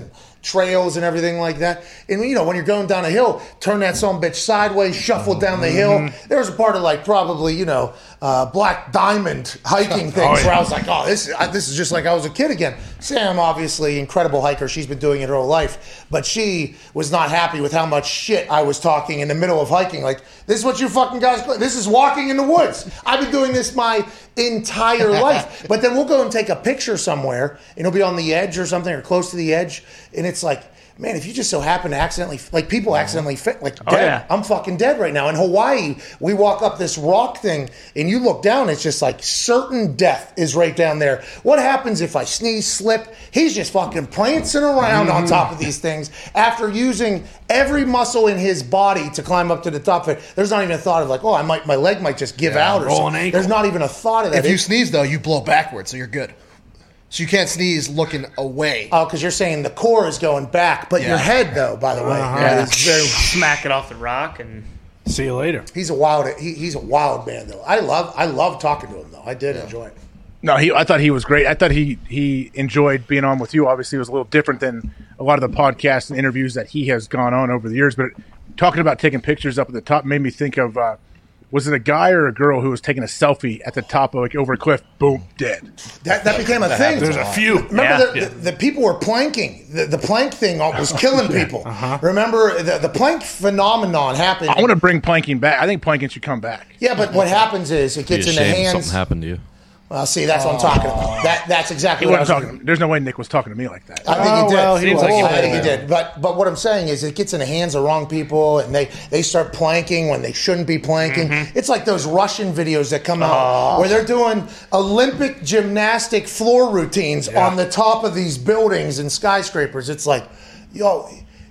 trails and everything like that. And when you're going down a hill, turn that son of a bitch sideways, shuffle down the hill. There was a part of like probably Black Diamond hiking things where I was like, oh, this is just like I was a kid again. Sam, obviously, incredible hiker. She's been doing it her whole life, but she was not happy with how much shit I was talking in the middle of hiking. Like, this is what you fucking guys play. This is walking in the woods. I've been doing this my entire life. But then we'll go and take a picture somewhere, and it'll be on the edge or something, or close to the edge, and it's like, man, if you just so happen to accidentally, like people accidentally fit, like dead. Yeah. I'm fucking dead right now. In Hawaii, we walk up this rock thing and you look down, it's just like certain death is right down there. What happens if I sneeze, slip? He's just fucking prancing around on top of these things after using every muscle in his body to climb up to the top of it. There's not even a thought of like, oh, my leg might just give out or something. There's not even a thought of that. If you sneeze, though, you blow backwards, so you're good. So you can't sneeze looking away. Oh, because you're saying the core is going back, but your head, though, by the way, is very. Smack it off the rock and See you later. He's a wild. He's a wild man, though. I love talking to him, though. I did enjoy it. No, I thought he was great. I thought he enjoyed being on with you. Obviously, it was a little different than a lot of the podcasts and interviews that he has gone on over the years. But talking about taking pictures up at the top made me think of. Was it a guy or a girl who was taking a selfie at the top of over a cliff? Boom, dead. That became a thing. There's a few. Remember the people were planking. The plank thing was killing people. Remember the plank phenomenon happened. I want to bring planking back. I think planking should come back. Yeah, but what happens is it gets in the hands. Something happened to you. Well, see, that's what I'm talking about. That's exactly He what I wasn't was talking. There's no way Nick was talking to me like that. I think he did. well, he was. I think he did. But what I'm saying is it gets in the hands of wrong people, and they start planking when they shouldn't be planking. It's like those Russian videos that come out where they're doing Olympic gymnastic floor routines on the top of these buildings and skyscrapers. It's like, yo,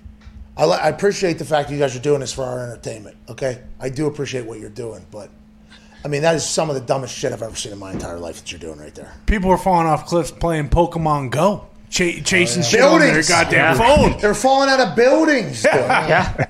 I appreciate the fact that you guys are doing this for our entertainment, okay? I do appreciate what you're doing, but I mean, that is some of the dumbest shit I've ever seen in my entire life that you're doing right there. People were falling off cliffs playing Pokemon Go, chasing shit on their goddamn phone. They're falling out of buildings. Dude. yeah.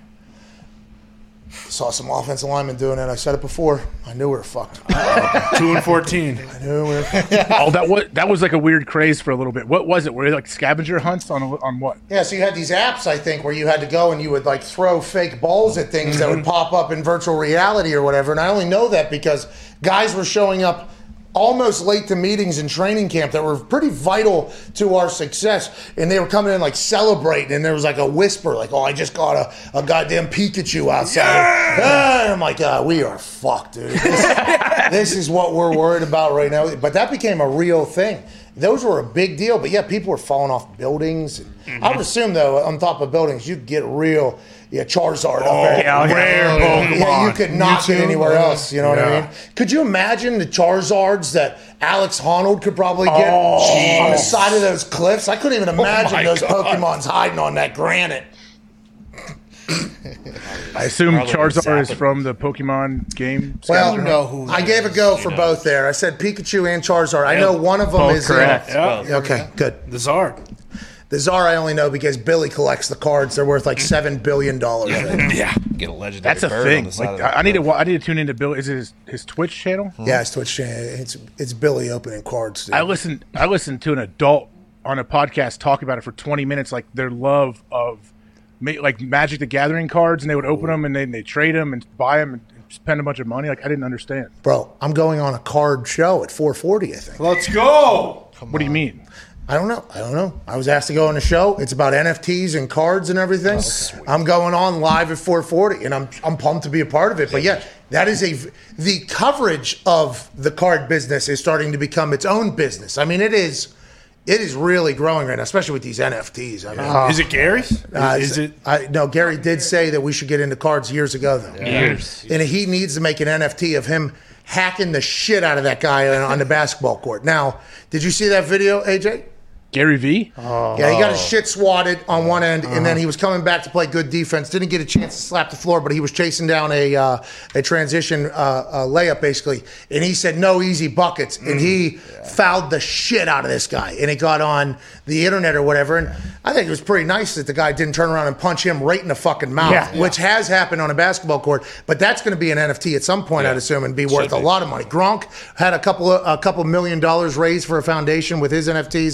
Saw some offensive linemen doing it. I said it before. I knew we were fucked. 2-14. I knew we were. Oh, that was like a weird craze for a little bit. What was it? Were they like scavenger hunts on what? Yeah, so you had these apps, I think, where you had to go and you would like throw fake balls at things that would pop up in virtual reality or whatever. And I only know that because guys were showing up almost late to meetings in training camp that were pretty vital to our success. And they were coming in like celebrating, and there was like a whisper, like, oh, I just got a goddamn Pikachu outside. And I'm like, we are fucked, dude. This is what we're worried about right now. But that became a real thing. Those were a big deal. But yeah, people were falling off buildings. I would assume, though, on top of buildings, you'd get real... Yeah, Charizard up there. Rare Pokemon. Yeah, you could not get anywhere else. You know what I mean? Could you imagine the Charizards that Alex Honnold could probably get on the side of those cliffs? I couldn't even imagine those Pokemons hiding on that granite. I assume Charizard is from the Pokemon game. Well, I gave a go for both there. I said Pikachu and Charizard. I know one of them is correct. Okay, good. The Zard. The Czar I only know because Billy collects the cards. They're worth like $7 billion. Yeah. Get a legendary That's a bird thing. on the side Like, of that I need bird. to tune into Bill. Is it his Twitch channel? Yeah, it's Twitch channel. It's Billy opening cards. Dude. I listened to an adult on a podcast talk about it for 20 minutes, like their love of like Magic the Gathering cards, and they would open them and then they trade them and buy them and spend a bunch of money. Like, I didn't understand. Bro, I'm going on a card show at 4:40, I think. Let's go. What do you mean? I don't know. I was asked to go on a show. It's about NFTs and cards and everything. I'm going on live at 4:40, and I'm pumped to be a part of it. But yeah, that is the coverage of the card business is starting to become its own business. I mean, it is really growing right now, especially with these NFTs. I mean, Is it Gary's? Is it? No, Gary did say that we should get into cards years ago, though. Years. And he needs to make an NFT of him hacking the shit out of that guy on the basketball court. Now, did you see that video, AJ? Gary V? Yeah, he got his shit swatted on one end, and then he was coming back to play good defense. Didn't get a chance to slap the floor, but he was chasing down a transition layup, basically. And he said, no easy buckets. And he fouled the shit out of this guy. And it got on the internet or whatever. And I think it was pretty nice that the guy didn't turn around and punch him right in the fucking mouth, which has happened on a basketball court. But that's going to be an NFT at some point, I'd assume, and be worth a lot of money. Gronk had a couple $1 million raised for a foundation with his NFTs. I think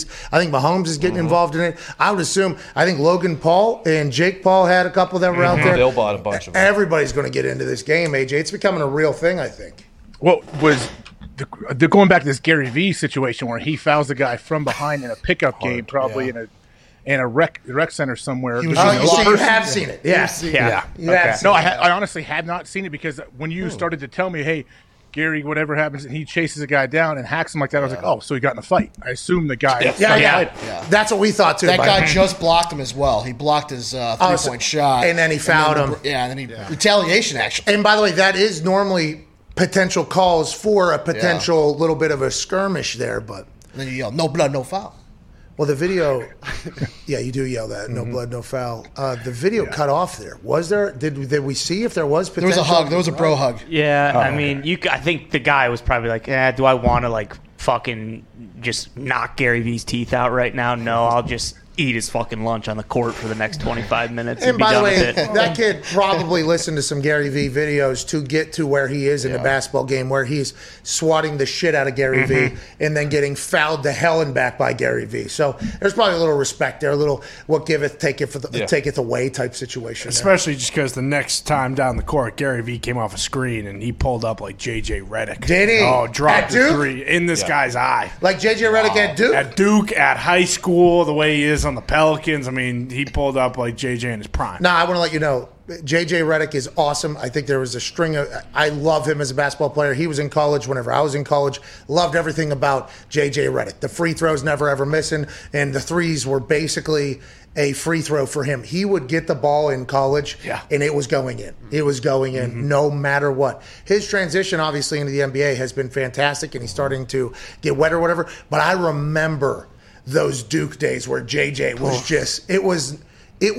think Mahomes is getting involved in it. I would assume. I think Logan Paul and Jake Paul had a couple that were out there. Bill bought a bunch of them. Everybody's going to get into this game, AJ. It's becoming a real thing, I think. What was the going back to this Gary Vee situation where he fouls the guy from behind in a pickup game, probably in a rec center somewhere. You have seen it. Yeah. You have seen No, it. I honestly had not seen it because when you started to tell me, hey, Gary, whatever happens, and he chases a guy down and hacks him like that, I was like, oh, so he got in a fight. I assume the guy. Yeah. That's what we thought too. That guy just blocked him as well. He blocked his 3-point shot. And then he fouled him. Yeah, and then he retaliation action. And by the way, that is normally potential calls for a potential little bit of a skirmish there, but And then you yell, no blood, no foul. well, the video, yeah, you do yell that, no blood, no foul. The video cut off there. Was there? Did we see if there was potential? There was a hug. There was a bro hug. Yeah, I mean, I think the guy was probably like, do I want to like fucking just knock Gary Vee's teeth out right now? No, I'll just eat his fucking lunch on the court for the next 25 minutes and And be by the done way, with it. that kid probably listened to some Gary Vee videos to get to where he is in the basketball game, where he's swatting the shit out of Gary Vee and then getting fouled to hell and back by Gary Vee. So there's probably a little respect there, a little what giveth, taketh away type situation. Especially just because the next time down the court, Gary Vee came off a screen and he pulled up like J.J. Redick. Did he? Oh, dropped At the Duke? three in this guy's eye. Like J.J. Redick at Duke? At Duke, at high school, the way he is on the Pelicans. I mean, he pulled up like JJ in his prime. No, I want to let you know, J.J. Redick is awesome. I think there was a string of – I love him as a basketball player. He was in college whenever I was in college. Loved everything about J.J. Redick. The free throws never, ever missing, and the threes were basically a free throw for him. He would get the ball in college, and it was going in. It was going in no matter what. His transition, obviously, into the NBA has been fantastic, and he's starting to get wet or whatever. But I remember – those Duke days where JJ was just it was a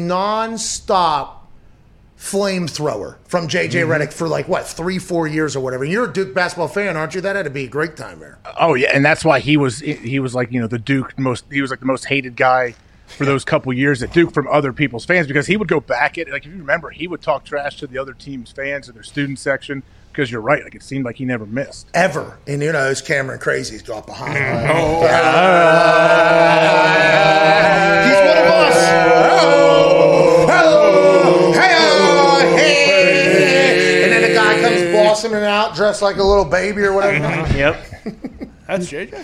nonstop flamethrower from JJ Redick for like 3-4 years or whatever. And you're a Duke basketball fan, aren't you? That had to be a great time there. Oh yeah, and that's why he was like the Duke he was like the most hated guy for those couple years at Duke from other people's fans because he would go back at like if you remember he would talk trash to the other team's fans in their student section. Because you're right, like it seemed like he never missed ever, and those Cameron crazies go up behind. He's one of us. And then the guy comes blossoming out, dressed like a little baby or whatever. Yep. That's JJ?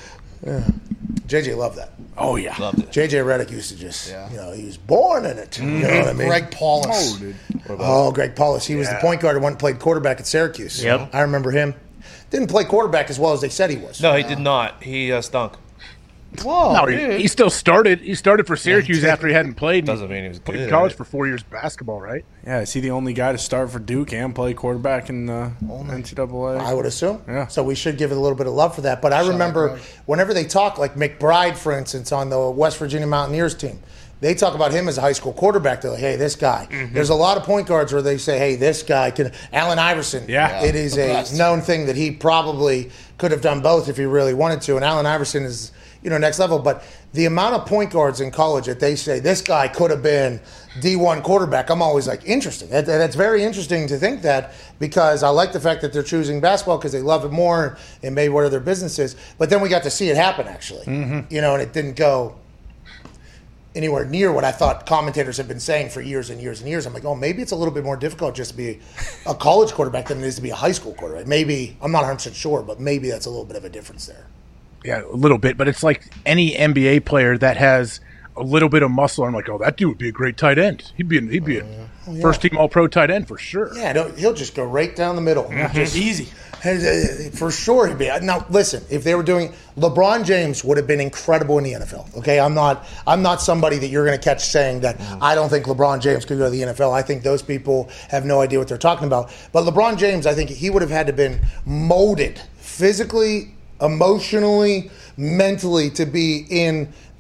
JJ loved that. Oh, yeah. Loved it. JJ Redick used to just, he was born in it. You know what I mean? Greg Paulus. Greg Paulus. He was the point guard who went and played quarterback at Syracuse. Yep. I remember him. Didn't play quarterback as well as they said he was. No, he did not. He stunk. Whoa. No, he still started. He started for Syracuse after he hadn't played. Doesn't mean he was played good, college right? for 4 years basketball, right? Yeah, is he the only guy to start for Duke and play quarterback in the NCAA? I would assume. Yeah. So we should give it a little bit of love for that. But I remember whenever they talk, like McBride, for instance, on the West Virginia Mountaineers team, they talk about him as a high school quarterback. They're like, hey, this guy. There's a lot of point guards where they say, hey, this guy can. Allen Iverson. Yeah. It is a known thing that he probably could have done both if he really wanted to. And Allen Iverson is, next level. But the amount of point guards in college that they say this guy could have been D1 quarterback, I'm always like, interesting. That's very interesting to think that because I like the fact that they're choosing basketball because they love it more and maybe what their business is. But then we got to see it happen, actually. And it didn't go anywhere near what I thought commentators have been saying for years and years and years. I'm like, maybe it's a little bit more difficult just to be a college quarterback than it is to be a high school quarterback. Maybe, I'm not 100% sure, but maybe that's a little bit of a difference there. Yeah, a little bit. But it's like any NBA player that has a little bit of muscle. I'm like, that dude would be a great tight end. He'd be a first team All-Pro tight end for sure. Yeah, he'll just go right down the middle. Just easy. For sure he'd be. Now, listen, if they were doing – LeBron James would have been incredible in the NFL, okay? I'm not somebody that you're going to catch saying that I don't think LeBron James could go to the NFL. I think those people have no idea what they're talking about. But LeBron James, I think he would have had to been molded physically, emotionally, mentally to be in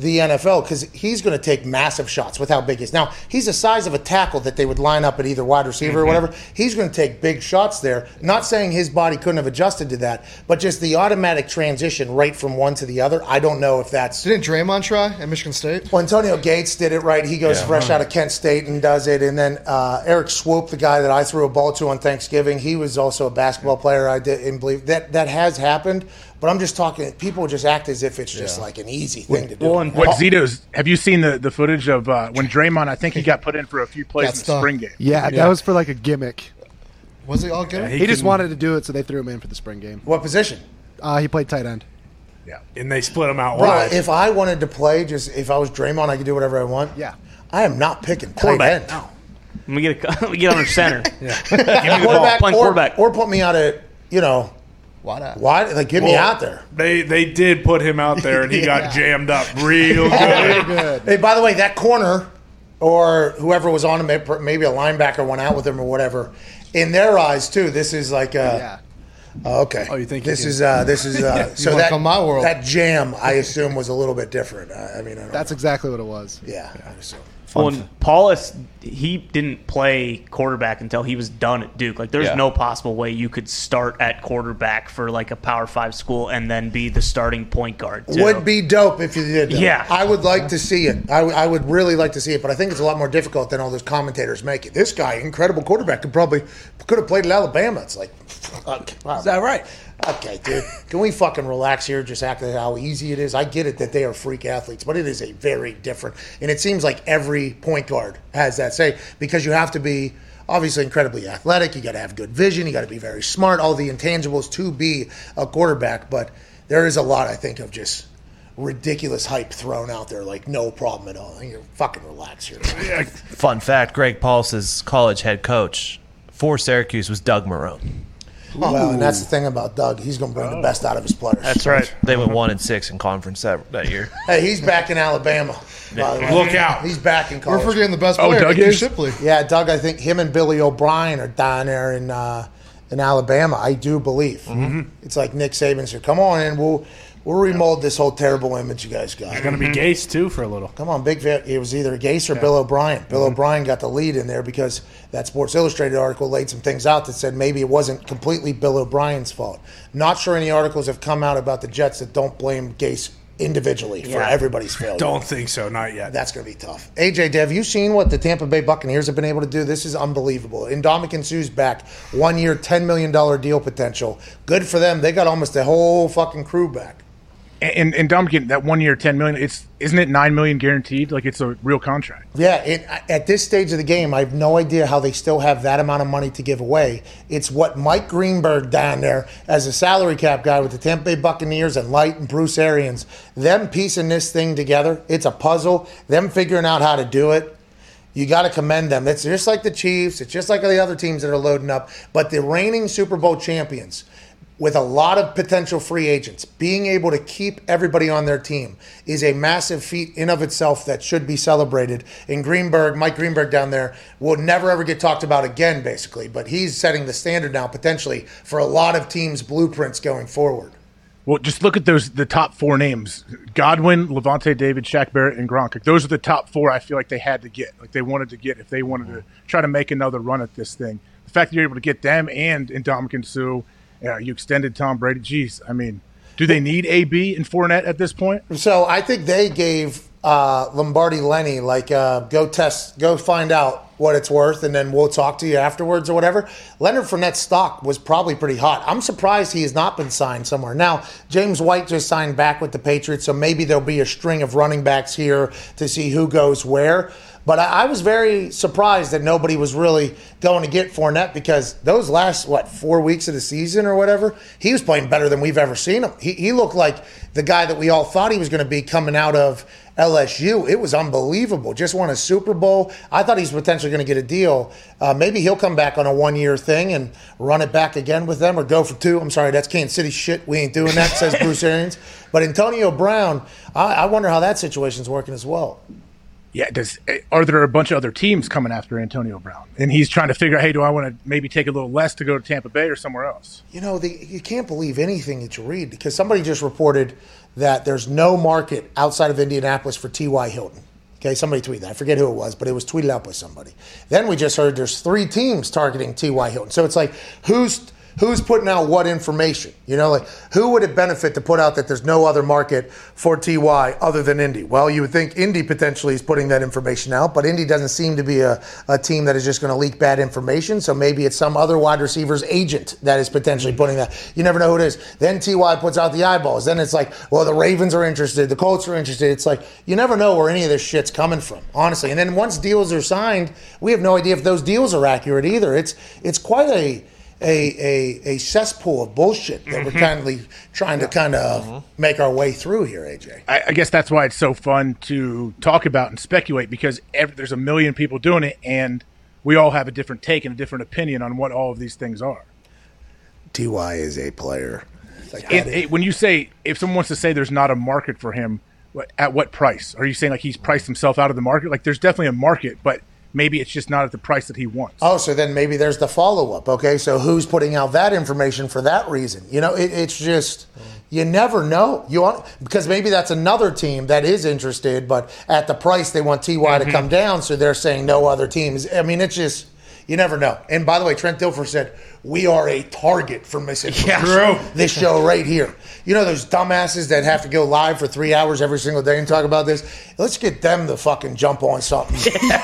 the NFL because he's going to take massive shots with how big he is. Now, he's the size of a tackle that they would line up at either wide receiver or whatever. He's going to take big shots there. Not saying his body couldn't have adjusted to that, but just the automatic transition right from one to the other. I don't know if that's... Didn't Draymond try at Michigan State? Well, Antonio Gates did it right. He goes fresh out of Kent State and does it. And then Eric Swoop, the guy that I threw a ball to on Thanksgiving, he was also a basketball player. I didn't believe that has happened. But I'm just talking, people just act as if it's just like an easy thing to do. Well, and What Zito's? Have you seen the footage of when Draymond? I think he got put in for a few plays in the spring game. Yeah, that was for like a gimmick. Was he all good? He just wanted to do it, so they threw him in for the spring game. What position? He played tight end. Yeah, and they split him out Bro, wide. if I wanted to play, if I was Draymond, I could do whatever I want. Yeah. I am not picking tight end. No. Let me get on the center. Give me the ball. Quarterback, Playing quarterback. or put me out at, Why not? why? Like, get me out there. They did put him out there, and he got jammed up real good. Good. Hey, by the way, that corner or whoever was on him, maybe a linebacker went out with him or whatever. In their eyes, too, this is like okay. Oh, you think this you is so wanna that come my world. that jam I assume was a little bit different. I don't That's know. exactly what it was. Yeah, I assume. Well, and Paulus, he didn't play quarterback until he was done at Duke. Like, there's no possible way you could start at quarterback for like a Power 5 school and then be the starting point guard, too. Would be dope if you did that. Yeah. I would like to see it. I would really like to see it, but I think it's a lot more difficult than all those commentators make it. This guy, incredible quarterback, could have played at Alabama. It's like, okay, Is that right? okay, dude. Can we fucking relax here? Just act like how easy it is. I get it that they are freak athletes, but it is a very different. And it seems like every point guard has that say because you have to be obviously incredibly athletic. You got to have good vision. You got to be very smart. All the intangibles to be a quarterback. But there is a lot, I think, of just ridiculous hype thrown out there. Like no problem at all. You're fucking relax here. Fun fact: Greg Paulus' college head coach for Syracuse was Doug Marrone. Well, and that's the thing about Doug. He's going to bring the best out of his players. That's right. They went 1-6 in conference that year. Hey, he's back in Alabama. By the way. Look out. He's back in We're college. forgetting the best Oh, player, Doug Q is? Shipley. Yeah, Doug, I think him and Billy O'Brien are down there in Alabama, I do believe. It's like Nick Saban said, come on in, we'll remold this whole terrible image you guys got. Going to be Gase, too, for a little. Come on, it was either Gase or Bill O'Brien. Bill O'Brien got the lead in there because that Sports Illustrated article laid some things out that said maybe it wasn't completely Bill O'Brien's fault. Not sure any articles have come out about the Jets that don't blame Gase individually for everybody's failure. Don't think so, not yet. That's going to be tough. AJ, have you seen what the Tampa Bay Buccaneers have been able to do? This is unbelievable. Ndamukong Suh's back. 1 year, $10 million deal potential. Good for them. They got almost the whole fucking crew back. And Dominican, that 1 year, $10 million. Isn't it $9 million guaranteed? Like it's a real contract. Yeah, at this stage of the game, I have no idea how they still have that amount of money to give away. It's what Mike Greenberg down there, as a salary cap guy with the Tampa Bay Buccaneers and Light and Bruce Arians, them piecing this thing together. It's a puzzle. Them figuring out how to do it. You got to commend them. It's just like the Chiefs. It's just like the other teams that are loading up. But the reigning Super Bowl champions, with a lot of potential free agents, being able to keep everybody on their team is a massive feat in of itself that should be celebrated. And Mike Greenberg down there will never ever get talked about again, basically. But he's setting the standard now, potentially, for a lot of teams' blueprints going forward. Well, just look at the top four names: Godwin, Levante David, Shaq Barrett, and Gronk. Those are the top four I feel like they had to get, like they wanted to get if they wanted to try to make another run at this thing. The fact that you're able to get them and Ndamukong Suh, you extended Tom Brady. Jeez, I mean, do they need AB and Fournette at this point? So I think they gave Lombardi Lenny, go find out what it's worth, and then we'll talk to you afterwards or whatever. Leonard Fournette's stock was probably pretty hot. I'm surprised he has not been signed somewhere. Now, James White just signed back with the Patriots, so maybe there'll be a string of running backs here to see who goes where. But I was very surprised that nobody was really going to get Fournette because those last, 4 weeks of the season or whatever, he was playing better than we've ever seen him. He looked like the guy that we all thought he was going to be coming out of LSU. It was unbelievable. Just won a Super Bowl. I thought he's potentially going to get a deal. Maybe he'll come back on a 1 year thing and run it back again with them or go for two. I'm sorry, that's Kansas City shit. We ain't doing that, says Bruce Arians. But Antonio Brown, I wonder how that situation's working as well. Yeah, are there a bunch of other teams coming after Antonio Brown? And he's trying to figure out, hey, do I want to maybe take a little less to go to Tampa Bay or somewhere else? You know, you can't believe anything that you read because somebody just reported that there's no market outside of Indianapolis for T.Y. Hilton. Okay, somebody tweeted that. I forget who it was, but it was tweeted out by somebody. Then we just heard there's 3 teams targeting T.Y. Hilton. So it's like, who's putting out what information? You know, like who would it benefit to put out that there's no other market for TY other than Indy? Well, you would think Indy potentially is putting that information out, but Indy doesn't seem to be a team that is just going to leak bad information. So maybe it's some other wide receiver's agent that is potentially putting that. You never know who it is. Then TY puts out the eyeballs. Then it's like, well, the Ravens are interested. The Colts are interested. It's like, you never know where any of this shit's coming from, honestly. And then once deals are signed, we have no idea if those deals are accurate either. It's quite a cesspool of bullshit that we're trying to make our way through here, AJ. I guess that's why it's so fun to talk about and speculate because there's a million people doing it, and we all have a different take and a different opinion on what all of these things are. T.Y. is a player. When you say, if someone wants to say there's not a market for him, at what price? Are you saying like he's priced himself out of the market? Like there's definitely a market, but maybe it's just not at the price that he wants. Oh, so then maybe there's the follow-up. Okay, so who's putting out that information for that reason? You know, it's just you never know. Because maybe that's another team that is interested, but at the price they want TY to come down, so they're saying no other teams. I mean, it's just you never know. And by the way, Trent Dilfer said we are a target for misinformation. Yeah, this show right here. You know those dumbasses that have to go live for 3 hours every single day and talk about this? Let's get them to fucking jump on something.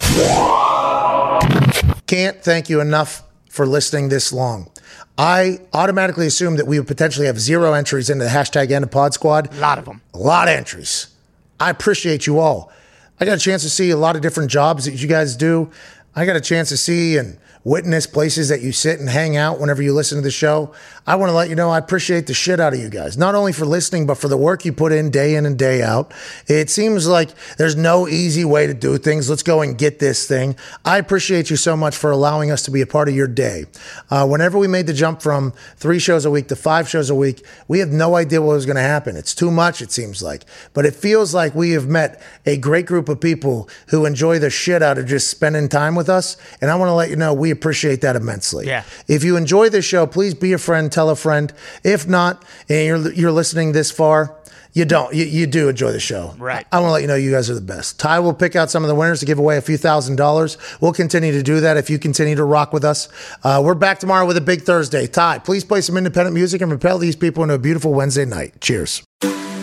Can't thank you enough for listening this long. I automatically assume that we would potentially have 0 entries into the hashtag End of Pod Squad. A lot of them. A lot of entries. I appreciate you all. I got a chance to see a lot of different jobs that you guys do. I got a chance to see and witness places that you sit and hang out whenever you listen to the show. I want to let you know I appreciate the shit out of you guys, not only for listening, but for the work you put in and day out. It seems like there's no easy way to do things. Let's go and get this thing. I appreciate you so much for allowing us to be a part of your day. Whenever we made the jump from 3 shows a week to 5 shows a week, we have no idea what was going to happen. It's too much, it seems like. But it feels like we have met a great group of people who enjoy the shit out of just spending time with us. And I want to let you know we appreciate that immensely. Yeah. If you enjoy this show, please be a friend, tell a friend. If not, and you're listening this far, you do enjoy the show. Right. I want to let you know you guys are the best. Ty will pick out some of the winners to give away a few $1,000s. We'll continue to do that if you continue to rock with us. We're back tomorrow with a big Thursday. Ty, please play some independent music and propel these people into a beautiful Wednesday night. Cheers.